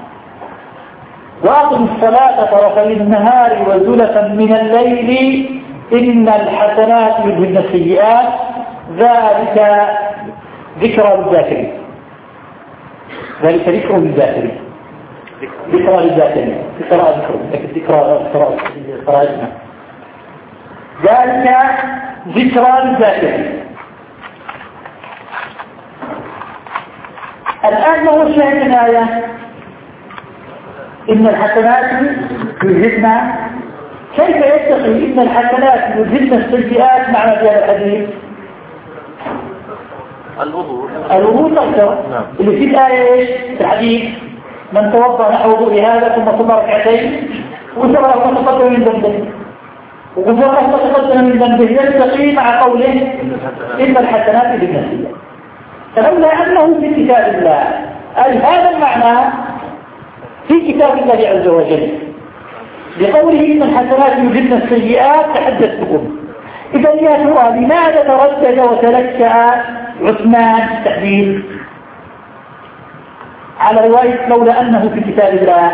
وأقم الصلاة طرفي النهار وزلفا من الليل إن الحسنات يذهبن السيئات ذلك ذكرى للذاكرين. ذلك ذكر للذاكرين. ذكرى للذاكرين. ذكرى ذكر ذكرى ذكرى ذلك ذكرى للذاكرين. الآن ما هو شاهد الآية؟ إن الحسنات يذهبن. كيف يتقي إن الحسنات يذهبن السيئات معنى في هذا الحديث؟
الوضوء
الوضوء تذكر اللي في الآية إيش؟ في الحديث من توضأ نحو وضوء هذا ثم صلى ركعتين وسبق ما تقدم من ذنبه وغفر ما تقدم من ذنبه يتقي مع قوله إن الحسنات يذهبن السيئات. فلولا أنه في كتاب الله أي هذا المعنى في كتاب الله عز وجل بقوله إن الحسنات يذهبن السيئات تحدثتكم. إذا يا ترى لماذا تردد وتلكأ عثمان التحديث على رواية لولا أنه في كتاب الله؟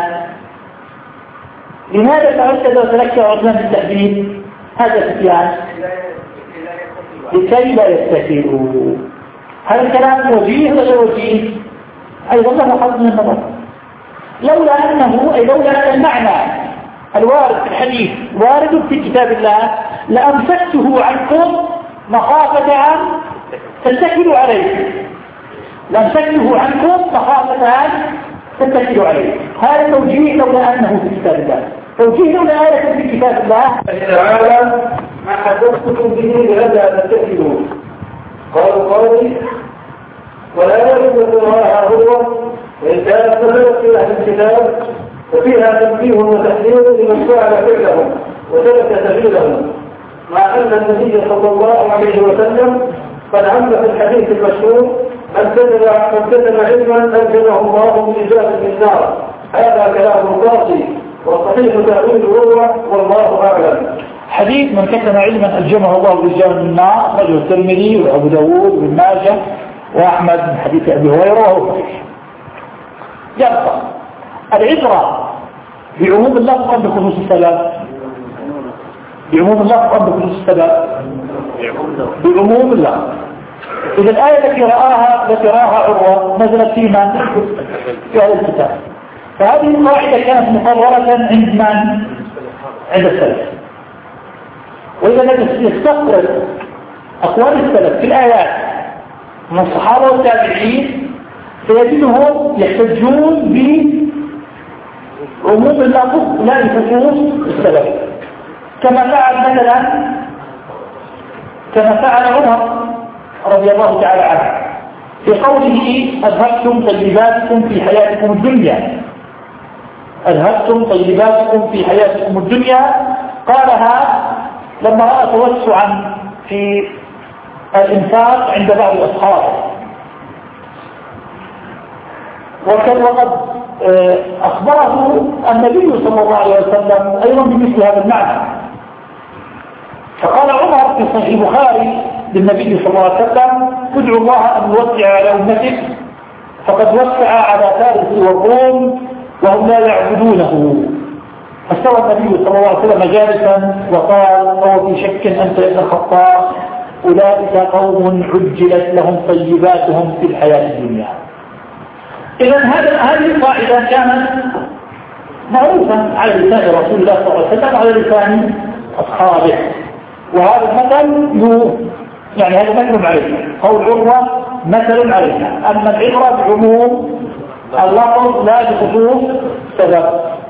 لماذا تردد وتلكأ عثمان التحديث؟ هذا سفيان لكي لا يستكيروا. هذا الكلام وجيه ولا وجيه؟ أيضا له حظ من النظر. لولا أنه أي لولا أن المعنى الوارد في الحديث وارد في كتاب الله لأمسكته عنكم مخافة أن تتكلوا عليه. لأمسكته عنكم مخافة أن تتكلوا عليه. هذا توجيه لولا أنه في كتاب الله. توجيه لولا آية في كتاب الله
تعالى ما حدثتكم به لهذا تتكلوا. قالوا قولي ولا يجب الله هو وإن كانت نزلت في أهل الكتاب وفيها تنبيه وتحذير لمن فعل فعلهم وترك سبيلهم مع أن النبي صلى الله عليه وسلم قد عم في الحديث المشهور من كتب علما أنزله الله من إجابة النار. هذا كلام القاضي والصحيح تأويل هو والله أعلم.
حديث من كتب علما ألجمه الله بالجنة من النار أخرجه الترمذي وأبو داود وابن ماجه وأحمد من حديث أبي هريرة وهو صحيح. يبقى العبرة بعموم اللفظ أم بخصوص السبب؟ بعموم اللفظ أم بخصوص السبب؟ بعموم اللفظ. إذا الآية التي رآها التي رآها عروة نزلت في من؟ في أهل الكتاب. فهذه القاعدة كانت مقررة عند من؟ عند السلف. وإذا يستقرد أقوال السلف في الآيات من الصحابة والتابعين سيجدهم يحتجون بعموم اللفظ لا بخصوص السبب، كما فعل مثلا كما فعل عمر رضي الله تعالى عنه في قوله أذهبتم طيباتكم في حياتكم الدنيا. أذهبتم طيباتكم في حياتكم الدنيا قالها لما رأى توسعا في الإنفاق عند بعض أصحابه، وقد أخبره النبي صلى الله عليه وسلم أيضا بمثل هذا المعنى. فقال عمر في صحيح البخاري للنبي صلى الله عليه وسلم ادعو الله أن يوسع على أمتك فقد وسع على فارس والروم وهم لا يعبدونه. فاستوى النبي صلى الله عليه وسلم جالسا وقال: هو في شك أنت يا ابن الخطاب، أولئك قوم عجلت لهم طيباتهم في الحياة الدنيا. إذا هذه القاعدة كانت معروفة على لسان رسول الله صلى الله عليه وسلم وعلى لسان أصحابه، وهذا المثل يعني هذا مثل عليه، قول عروة مثل عليها. أما العبرة بعموم اللفظ لا بخصوص سبب.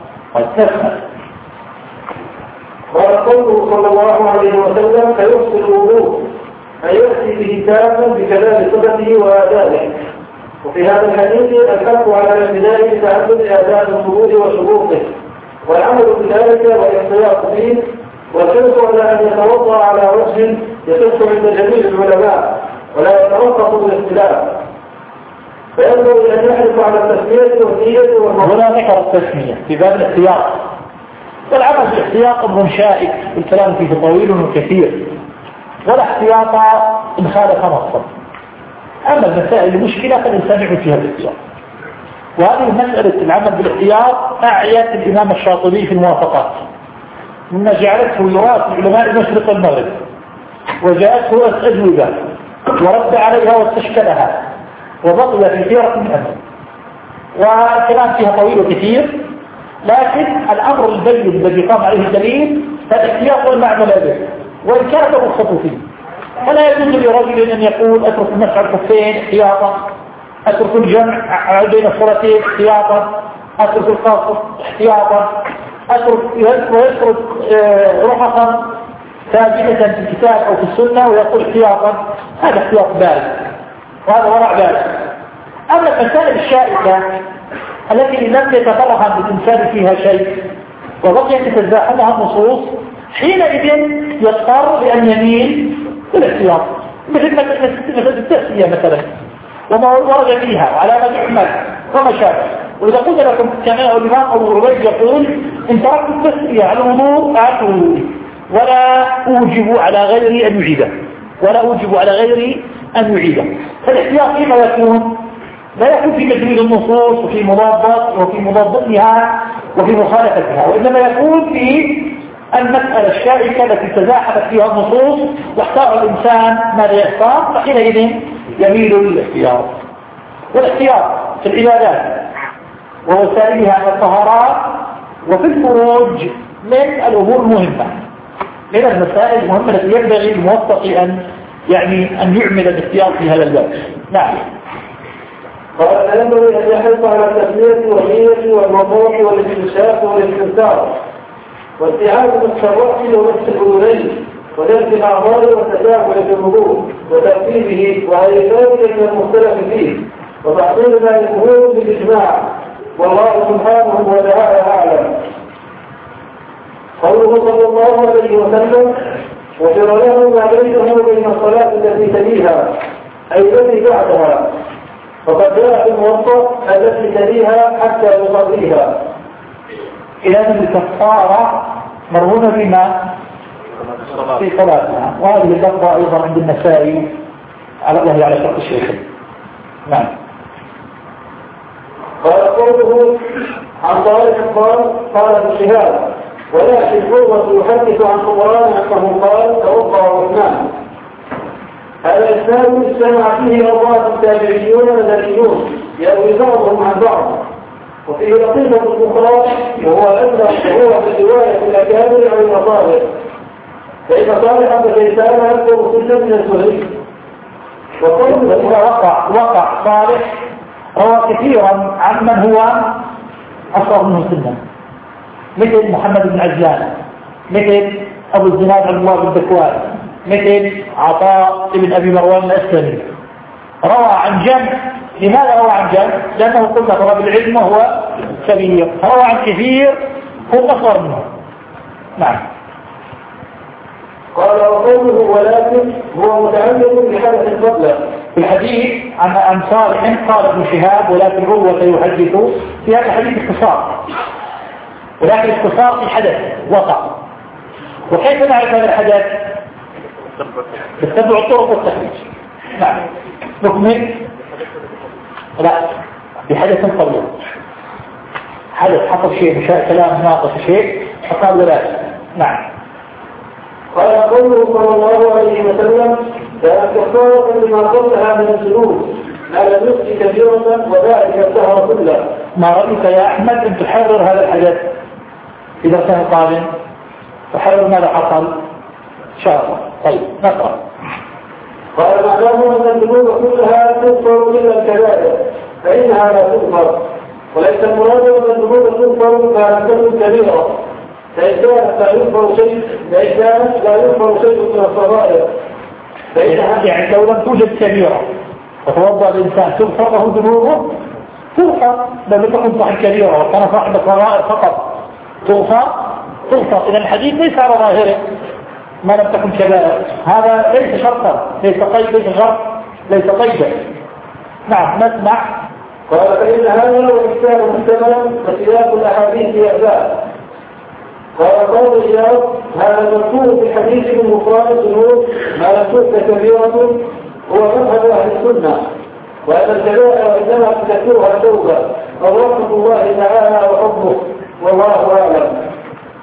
قال قوله صلى الله عليه وسلم: فيحسن الوضوء أن يأتي بكتابا بكلام صفته وآدابه. وفي هذا الحديث الحث على الابتداء بتعدد آداب الوضوء وشروطه والعمل بذلك والاحتياط فيه، والحرص على أن يتوضأ على وجه يصح عند جميع العلماء ولا يتوقف بالاختلاف، فينبغي أن يحرص على التسمية والنية والموضوع.
هنا ذكر التسمية في باب الاحتياط، والعمل بالاحتياط أمر شائك الكلام فيه طويل وكثير، ولا احتياط إن خالف نصا. أما المسائل المشكلة فالإنسان يعمل فيها الاحتياط، وهذه مسألة العمل بالاحتياط أعيت الإمام الشاطبي في الموافقات، مما جعلته يراسل علماء المشرق والمغرب، وجاءته أجوبة ورد عليها واستشكلها وبقي في سيرة من أمر، والكلام فيها طويل وكثير. لكن الأمر البين الذي قام عليه الدليل فالاحتياط والمعمل به، وإن كان له خطوتين. فلا يجوز لرجل أن يقول أترك المسح على الكفين احتياطا، أترك الجمع بين الصورتين احتياطا، أترك القصر احتياطا، أترك ويترك رخصا ثابتة في الكتاب أو في السنة ويقول احتياطا. هذا احتياط بارد وهذا ورع بارد. أما المسائل الشائكة التي لم يتبرهن بالإنسان فيها شيء وبقيت تتزاحمها النصوص، حينئذ يضطر بأن يميل بالاحتياط، مثل مثل التسمية مثلا وما ورد فيها وعلى ما يحمل وما شابه. وإذا قلت لكم كما الإمام أبو عبيد يقول: إن تركت التسمية على الوضوء أعطوا ولا أوجب على غيري أن يعيده، ولا أوجب على غيري أن يعيده. فالاحتياط فيما يكون لا يكون في تجويد النصوص وفي مضادات وفي مضادتها وفي مخالفتها، وإنما يكون في المسألة الشائكة التي تزاحمت فيها النصوص واحتار الإنسان ماذا يختار، فحينئذ يميل للاحتياط. والاحتياط في العبادات ووسائلها من الطهارات وفي الفروج من الأمور المهمة، من المسائل المهمة التي ينبغي للموفق أن يعني أن يعمل الاحتياط في هذا الباب. نعم.
قال: ينبغي أن يحرص على التسمية والنية والموضوع والاستنشاق والاستنثار واستعاذة الشرائع ونفس الأذنين ودرس الأعضاء والتجاهل في الوضوء وترتيبه وغير ذلك من المختلف فيه وتحصيل ما الأمور بالإجماع، والله سبحانه وتعالى أعلم. قوله صلى الله عليه وسلم: وجر له ما بينه وبين الصلاة التي تليها أي التي بعدها، وقد جاء في الموضوع التي تليها حتى يصليها.
إذا الكفارة مرهونة بما في صلاتنا، وهذه اللفظة أيضا عند النسائي على الله على شرط الشيخ. نعم.
قال قوله عن طارق قال: قال ابن شهاب: ولكن عروة يحدث عن عمران أنه قال: توضأ عثمان. هذا الإسلام اجتمع فيه أربعة التابعيون الذين يروي بعضهم عن بعض، وفيه لطيفة أخرى وهو أن هو في رواية الأكابر عن المصالح، فإن صالحا بكيسان أكبر سنة من الزهري.
وقوله إذا وقع وقع صالح روى كثيرا عن من هو أصغر منه سنا، مثل محمد بن عجلان، مثل أبو الزناد عبد الله بن ذكوان، مثل عطاء بن أبي مروان الأسلمي. روى عن جمع. لماذا روى عن جمع؟ لأنه قلنا طلب العلم وهو كبير، روى عن كثير هو أصغر منه. نعم.
قال: وقوله ولكن هو متعلق بحدث الفضل.
في الحديث عن عن صالح قال ابن شهاب: ولكن عروة يحدث في هذا الحديث اختصار، ولكن اختصار في حدث وقع. وكيف نعرف هذا الحدث؟ بالتبع الطرق والتخريج. نعم. نكمل. لا، بحدث قبله، حدث حصل شيء مشاء كلام ناقص شيء فقال لا. نعم.
قال قوله صلى الله عليه وسلم لا كفارة لما قبلها من الذنوب ما لم يؤت كبيرة وذلك الدهر كله.
ما رأيك يا أحمد أن تحرر هذا الحدث إذا كان قادم؟ تحرر ماذا حصل إن شاء الله. طيب نقرأ.
قال معناه أن الذنوب كلها تغفر إلا الكبائر فإنها لا تغفر، وليس المراد أن الذنوب تغفر كانت تكون كبيرة، فإن كانت لا يغفر شيء فإن كانت لا يغفر شيء من الصغائر فإنها
يعني لو لم توجد كبيرة وتوضأ الإنسان تغفر له ذنوبه تغفر، لم تكن صاحب كبيرة وكان صاحب صغائر فقط تغفر تغفر. إذا الحديث ليس على ظاهره ما لم تكن كبائر، هذا ليس شرطا، ليس قيد، ليس شرط، ليس قيدا. نعم نسمع.
قال فإن هذا هو الإسلام المحتمل وسياق الأحاديث يأباه. قال قول إياه هذا المذكور في حديث من غفران الذنوب ما لم تؤت كبيرة هو مذهب أهل السنة، وأن الكبائر إنما تكفرها التوبة ورحمة الله تعالى وحبه والله أعلم.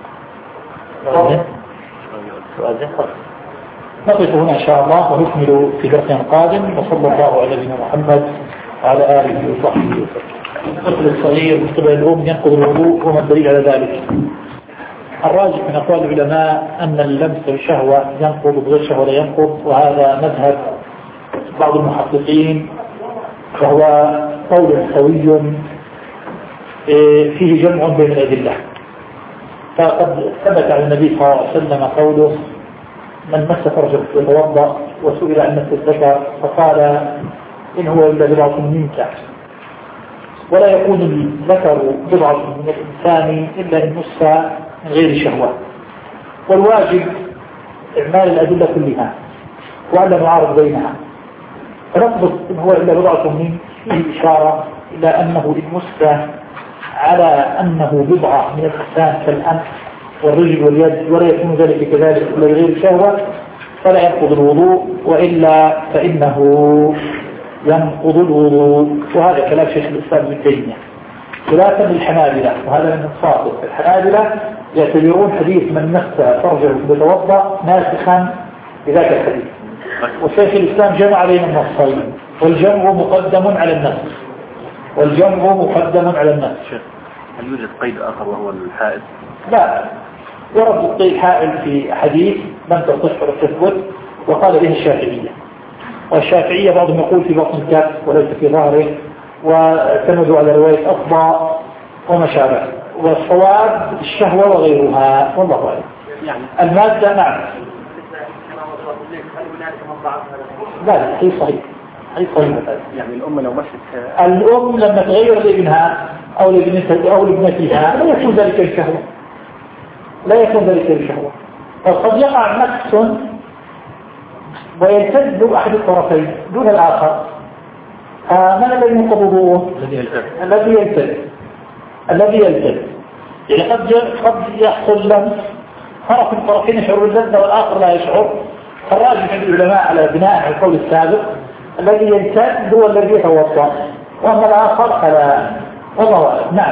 نقف هنا إن شاء الله ونكمل في درس قادم، وصلى الله على نبينا محمد وعلى آله وصحبه وسلم. الطفل الصغير مستبع الأم ينقض الوضوء، وما الدليل على ذلك؟ الراجح من أقوال العلماء أن اللمس بالشهوة ينقض وغير شهوة لا ينقض، وهذا مذهب بعض المحققين، وهو قول قوي فيه جمع بين الأدلة. فقد ثبت عن النبي صلى الله عليه وسلم قوله من مس فرجه يتوضأ، وسئل عن مس الذكر فقال إن هو إلا بضعة منك، ولا يكون الذكر بضعة من الإنسان إلا إن مس من غير شهوة. والواجب إعمال الأدلة كلها وألا نعارض بينها، فنقبض إن هو إلا بضعة منك فيه إشارة إلى أنه إن مس على أنه بضعة من الإنسان كالأنف والرجل واليد ولا يكون ذلك كذلك إلا بغير شهوة فلا ينقض الوضوء، وإلا فإنه ينقض الوضوء. وهذا كلام شيخ الإسلام ابن تيمية خلافا للحنابلة، وهذا من الصادق. الحنابلة يعتبرون حديث من مس فرجه يتوضأ ناسخا بذاك الحديث، وشيخ الإسلام جمع بين النصين، والجمع مقدم على النسخ والجمع مقدم على النسخ.
هل يوجد قيد آخر وهو الحائل؟
لا، ورد القيد حائل في حديث لم تصح ولا تثبت، وقال به الشافعية. والشافعية بعضهم يقول في بطن الكف وليس في ظهره، واعتمدوا على رواية أصبع وما شابه، والصواب الشهوة وغيرها، والله أعلم. يعني المادة نعم. لا لا هي صحيح، هي صحيح.
يعني الأم لو مشت
الأم لما تغير لابنها أو لابنتها أو لابنتها لا يكون ذلك الشهوة، لا يكون ذلك الشهوة. فقد يقع نفس ويلتز أحد الطرفين دون الآخر، فمن الذي ينقض وضوءه؟ الذي يلتز الذي يلتز يعني قد قد يحصل لمس طرف الطرفين يشعر باللذة والآخر لا يشعر. فالراجح عند العلماء على بناء على القول السابق الذي يلتز هو الذي يتوضأ، وأما الآخر فلا. والله أعلم. نعم.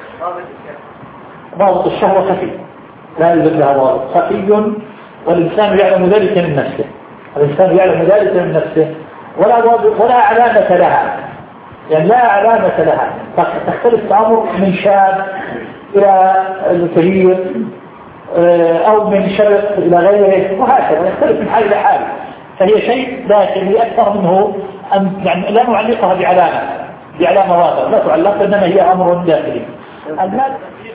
ضابط الشهوة خفي، لا يوجد لها ضابط، خفي، والإنسان يعلم ذلك من نفسه، الإنسان يعلم ذلك من نفسه، ولا ضابط ولا علامة لها، يعني لا علامة لها. تختلف الأمر من شاب إلى الكبير أو من شرق إلى غيره، وهكذا يختلف من حال إلى حال. فهي شيء داخلي أكثر منه أن يعني لا نعلقها بعلامة بعلامة واضحة، لا تعلق، إنما هي أمر داخلي. المادة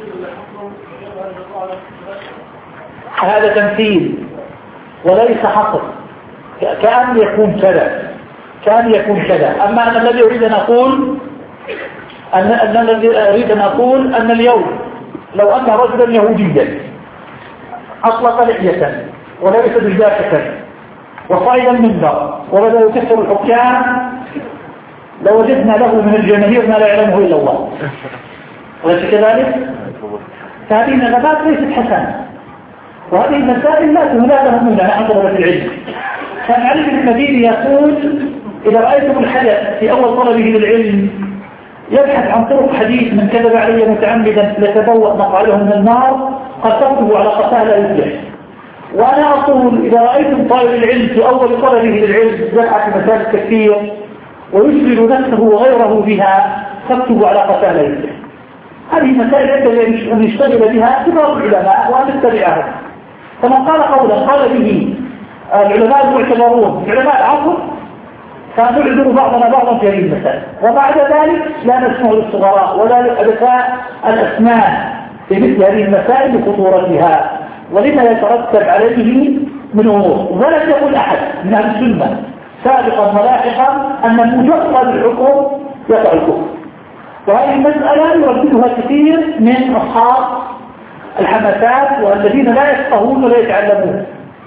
هذا تمثيل وليس حصر، كأن يكون كذا كأن يكون كذا. أما أن الذي أريد أن أقول أن, أن الذي أريد أن أقول أن اليوم لو أن رجلا يهوديا أطلق لحية ولبس دجاجة وصعد المنبر وبدأ يكسر الحكام لوجدنا له من الجماهير ما لا يعلمه إلا الله، وليس كذلك؟ فهذه النغمات ليست حسنة، وهذه المسائل لا تهلا لهم إلا نحن طلبة العلم. كان علي بن المديني يقول إذا رأيتم الحدث في أول طلبه للعلم يبحث عن طرق حديث من كذب علي متعمدا لتبوأ مقعده من النار قد تكتب على قفاه لا يفلح. وأنا أقول إذا رأيتم طالب العلم في أول طلبه للعلم يبحث في مسائل كثير ويشغل نفسه وغيره بها تكتب على قفاه لا يفلح. هذه مسائل ينبغي أن يشتغل بها كبار العلماء وأن تتبعها. فمن قال قولا قال به العلماء المعتبرون علماء العصر فنعذر بعضنا بعضا في هذه المسائل، وبعد ذلك لا نسمع للصغراء ولا للحدثاء الأسنان في مثل هذه المسائل بخطورتها ولما يترتب عليه من أمور. ولم يقل أحد من أهل السنة سابقا ولاحقا أن مجرد الحكم يقع الكفر، وهذه المسألة يرددها كثير من أصحاب الحماسات والذين لا يفقهون ولا يتعلمون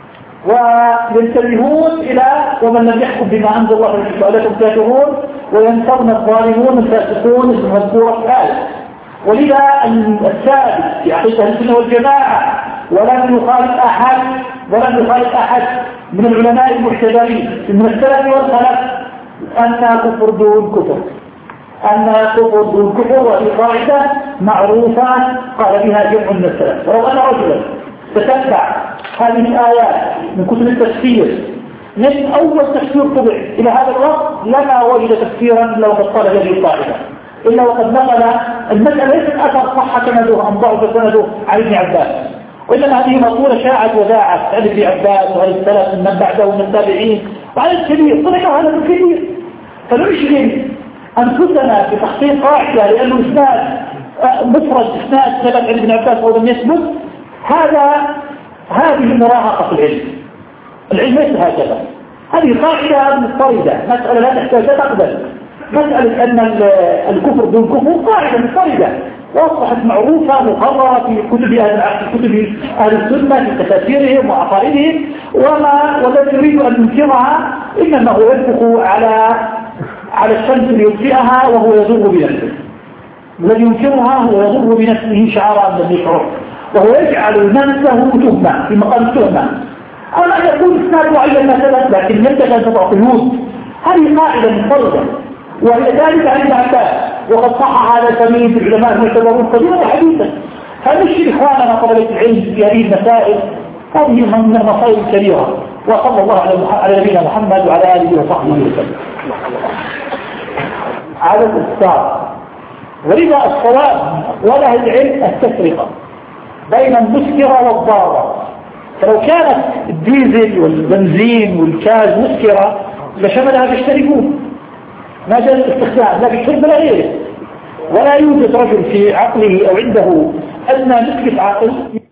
وينتبهون إلى ومن لم يحكم بما أنزل الله فلكم كافرون وينصرن الظالمون الفاسقون المذكورة في الآية. ولذا الثابت في عقيدة السنة والجماعة ولم يخالف أحد ولم يخالف أحد من العلماء المعتبرين من السلف والخلف أن كفر دون كفر أن كفر دون كفر، وهي قاعدة معروفة قال بها جمع من السلف. ولو أن رجلا تتبع هذه الآيات من كتب التفسير من أول تفسير طبع إلى هذا الوقت لما وجد تفسيرا لو قد طلب هذه القاعدة إلا وقد نقل المسألة ليس أثر صح سنده أم ضعف سنده عن ابن عباس، وإنما هذه مقولة شاعت وذاعت عن ابن عباس وعن السلف من بعده من التابعين وعن الكبير طلع هذا الكبير. فنشغل أنفسنا في تحقيق قاعدة لأنه إسناد مفرد إسناد ثبت عن ابن عباس أو لم يثبت، هذا هذه مراهقة في العلم. العلم ليس هكذا، هذه قاعدة مضطردة، مسألة لا تحتاج تقبل. مسألة أن الكفر دون كفر قاعدة مضطردة وأصبحت معروفة مقررة في كتب أهل كتب أهل السنة في تفاسيرهم وعقائدهم، وما والذي يريد أن ينكرها إنما هو ينفق على على الشمس ليطفئها وهو يضر بنفسه. الذي ينكرها هو يضر بنفسه شعارا لم يشعر، وهو يجعل نفسه تهمة في مقام التهمة. أما يقول إسناد معين مثلا لكن ينتج أن تضع قيود، هذه قاعدة مضطردة وهي ذلك عند عباس وقد صح على سبيل العلماء المعتبرون قديما وحديثا. فنشر إخواننا طلبة العلم في هذه المسائل، هذه من المصائب الكبيرة. وصلى الله على نبينا محمد وعلى آله وصحبه وسلم. على الإفطار. ولذا الصواب وله العلم التفرقة بين المسكرة والضارة. فلو كانت الديزل والبنزين والكاز مسكرة لشملها بيشتركون ما جاء الاستخدام لا بيشرب ولا غيره، ولا يوجد رجل في عقله أو عنده أدنى نسبة عقل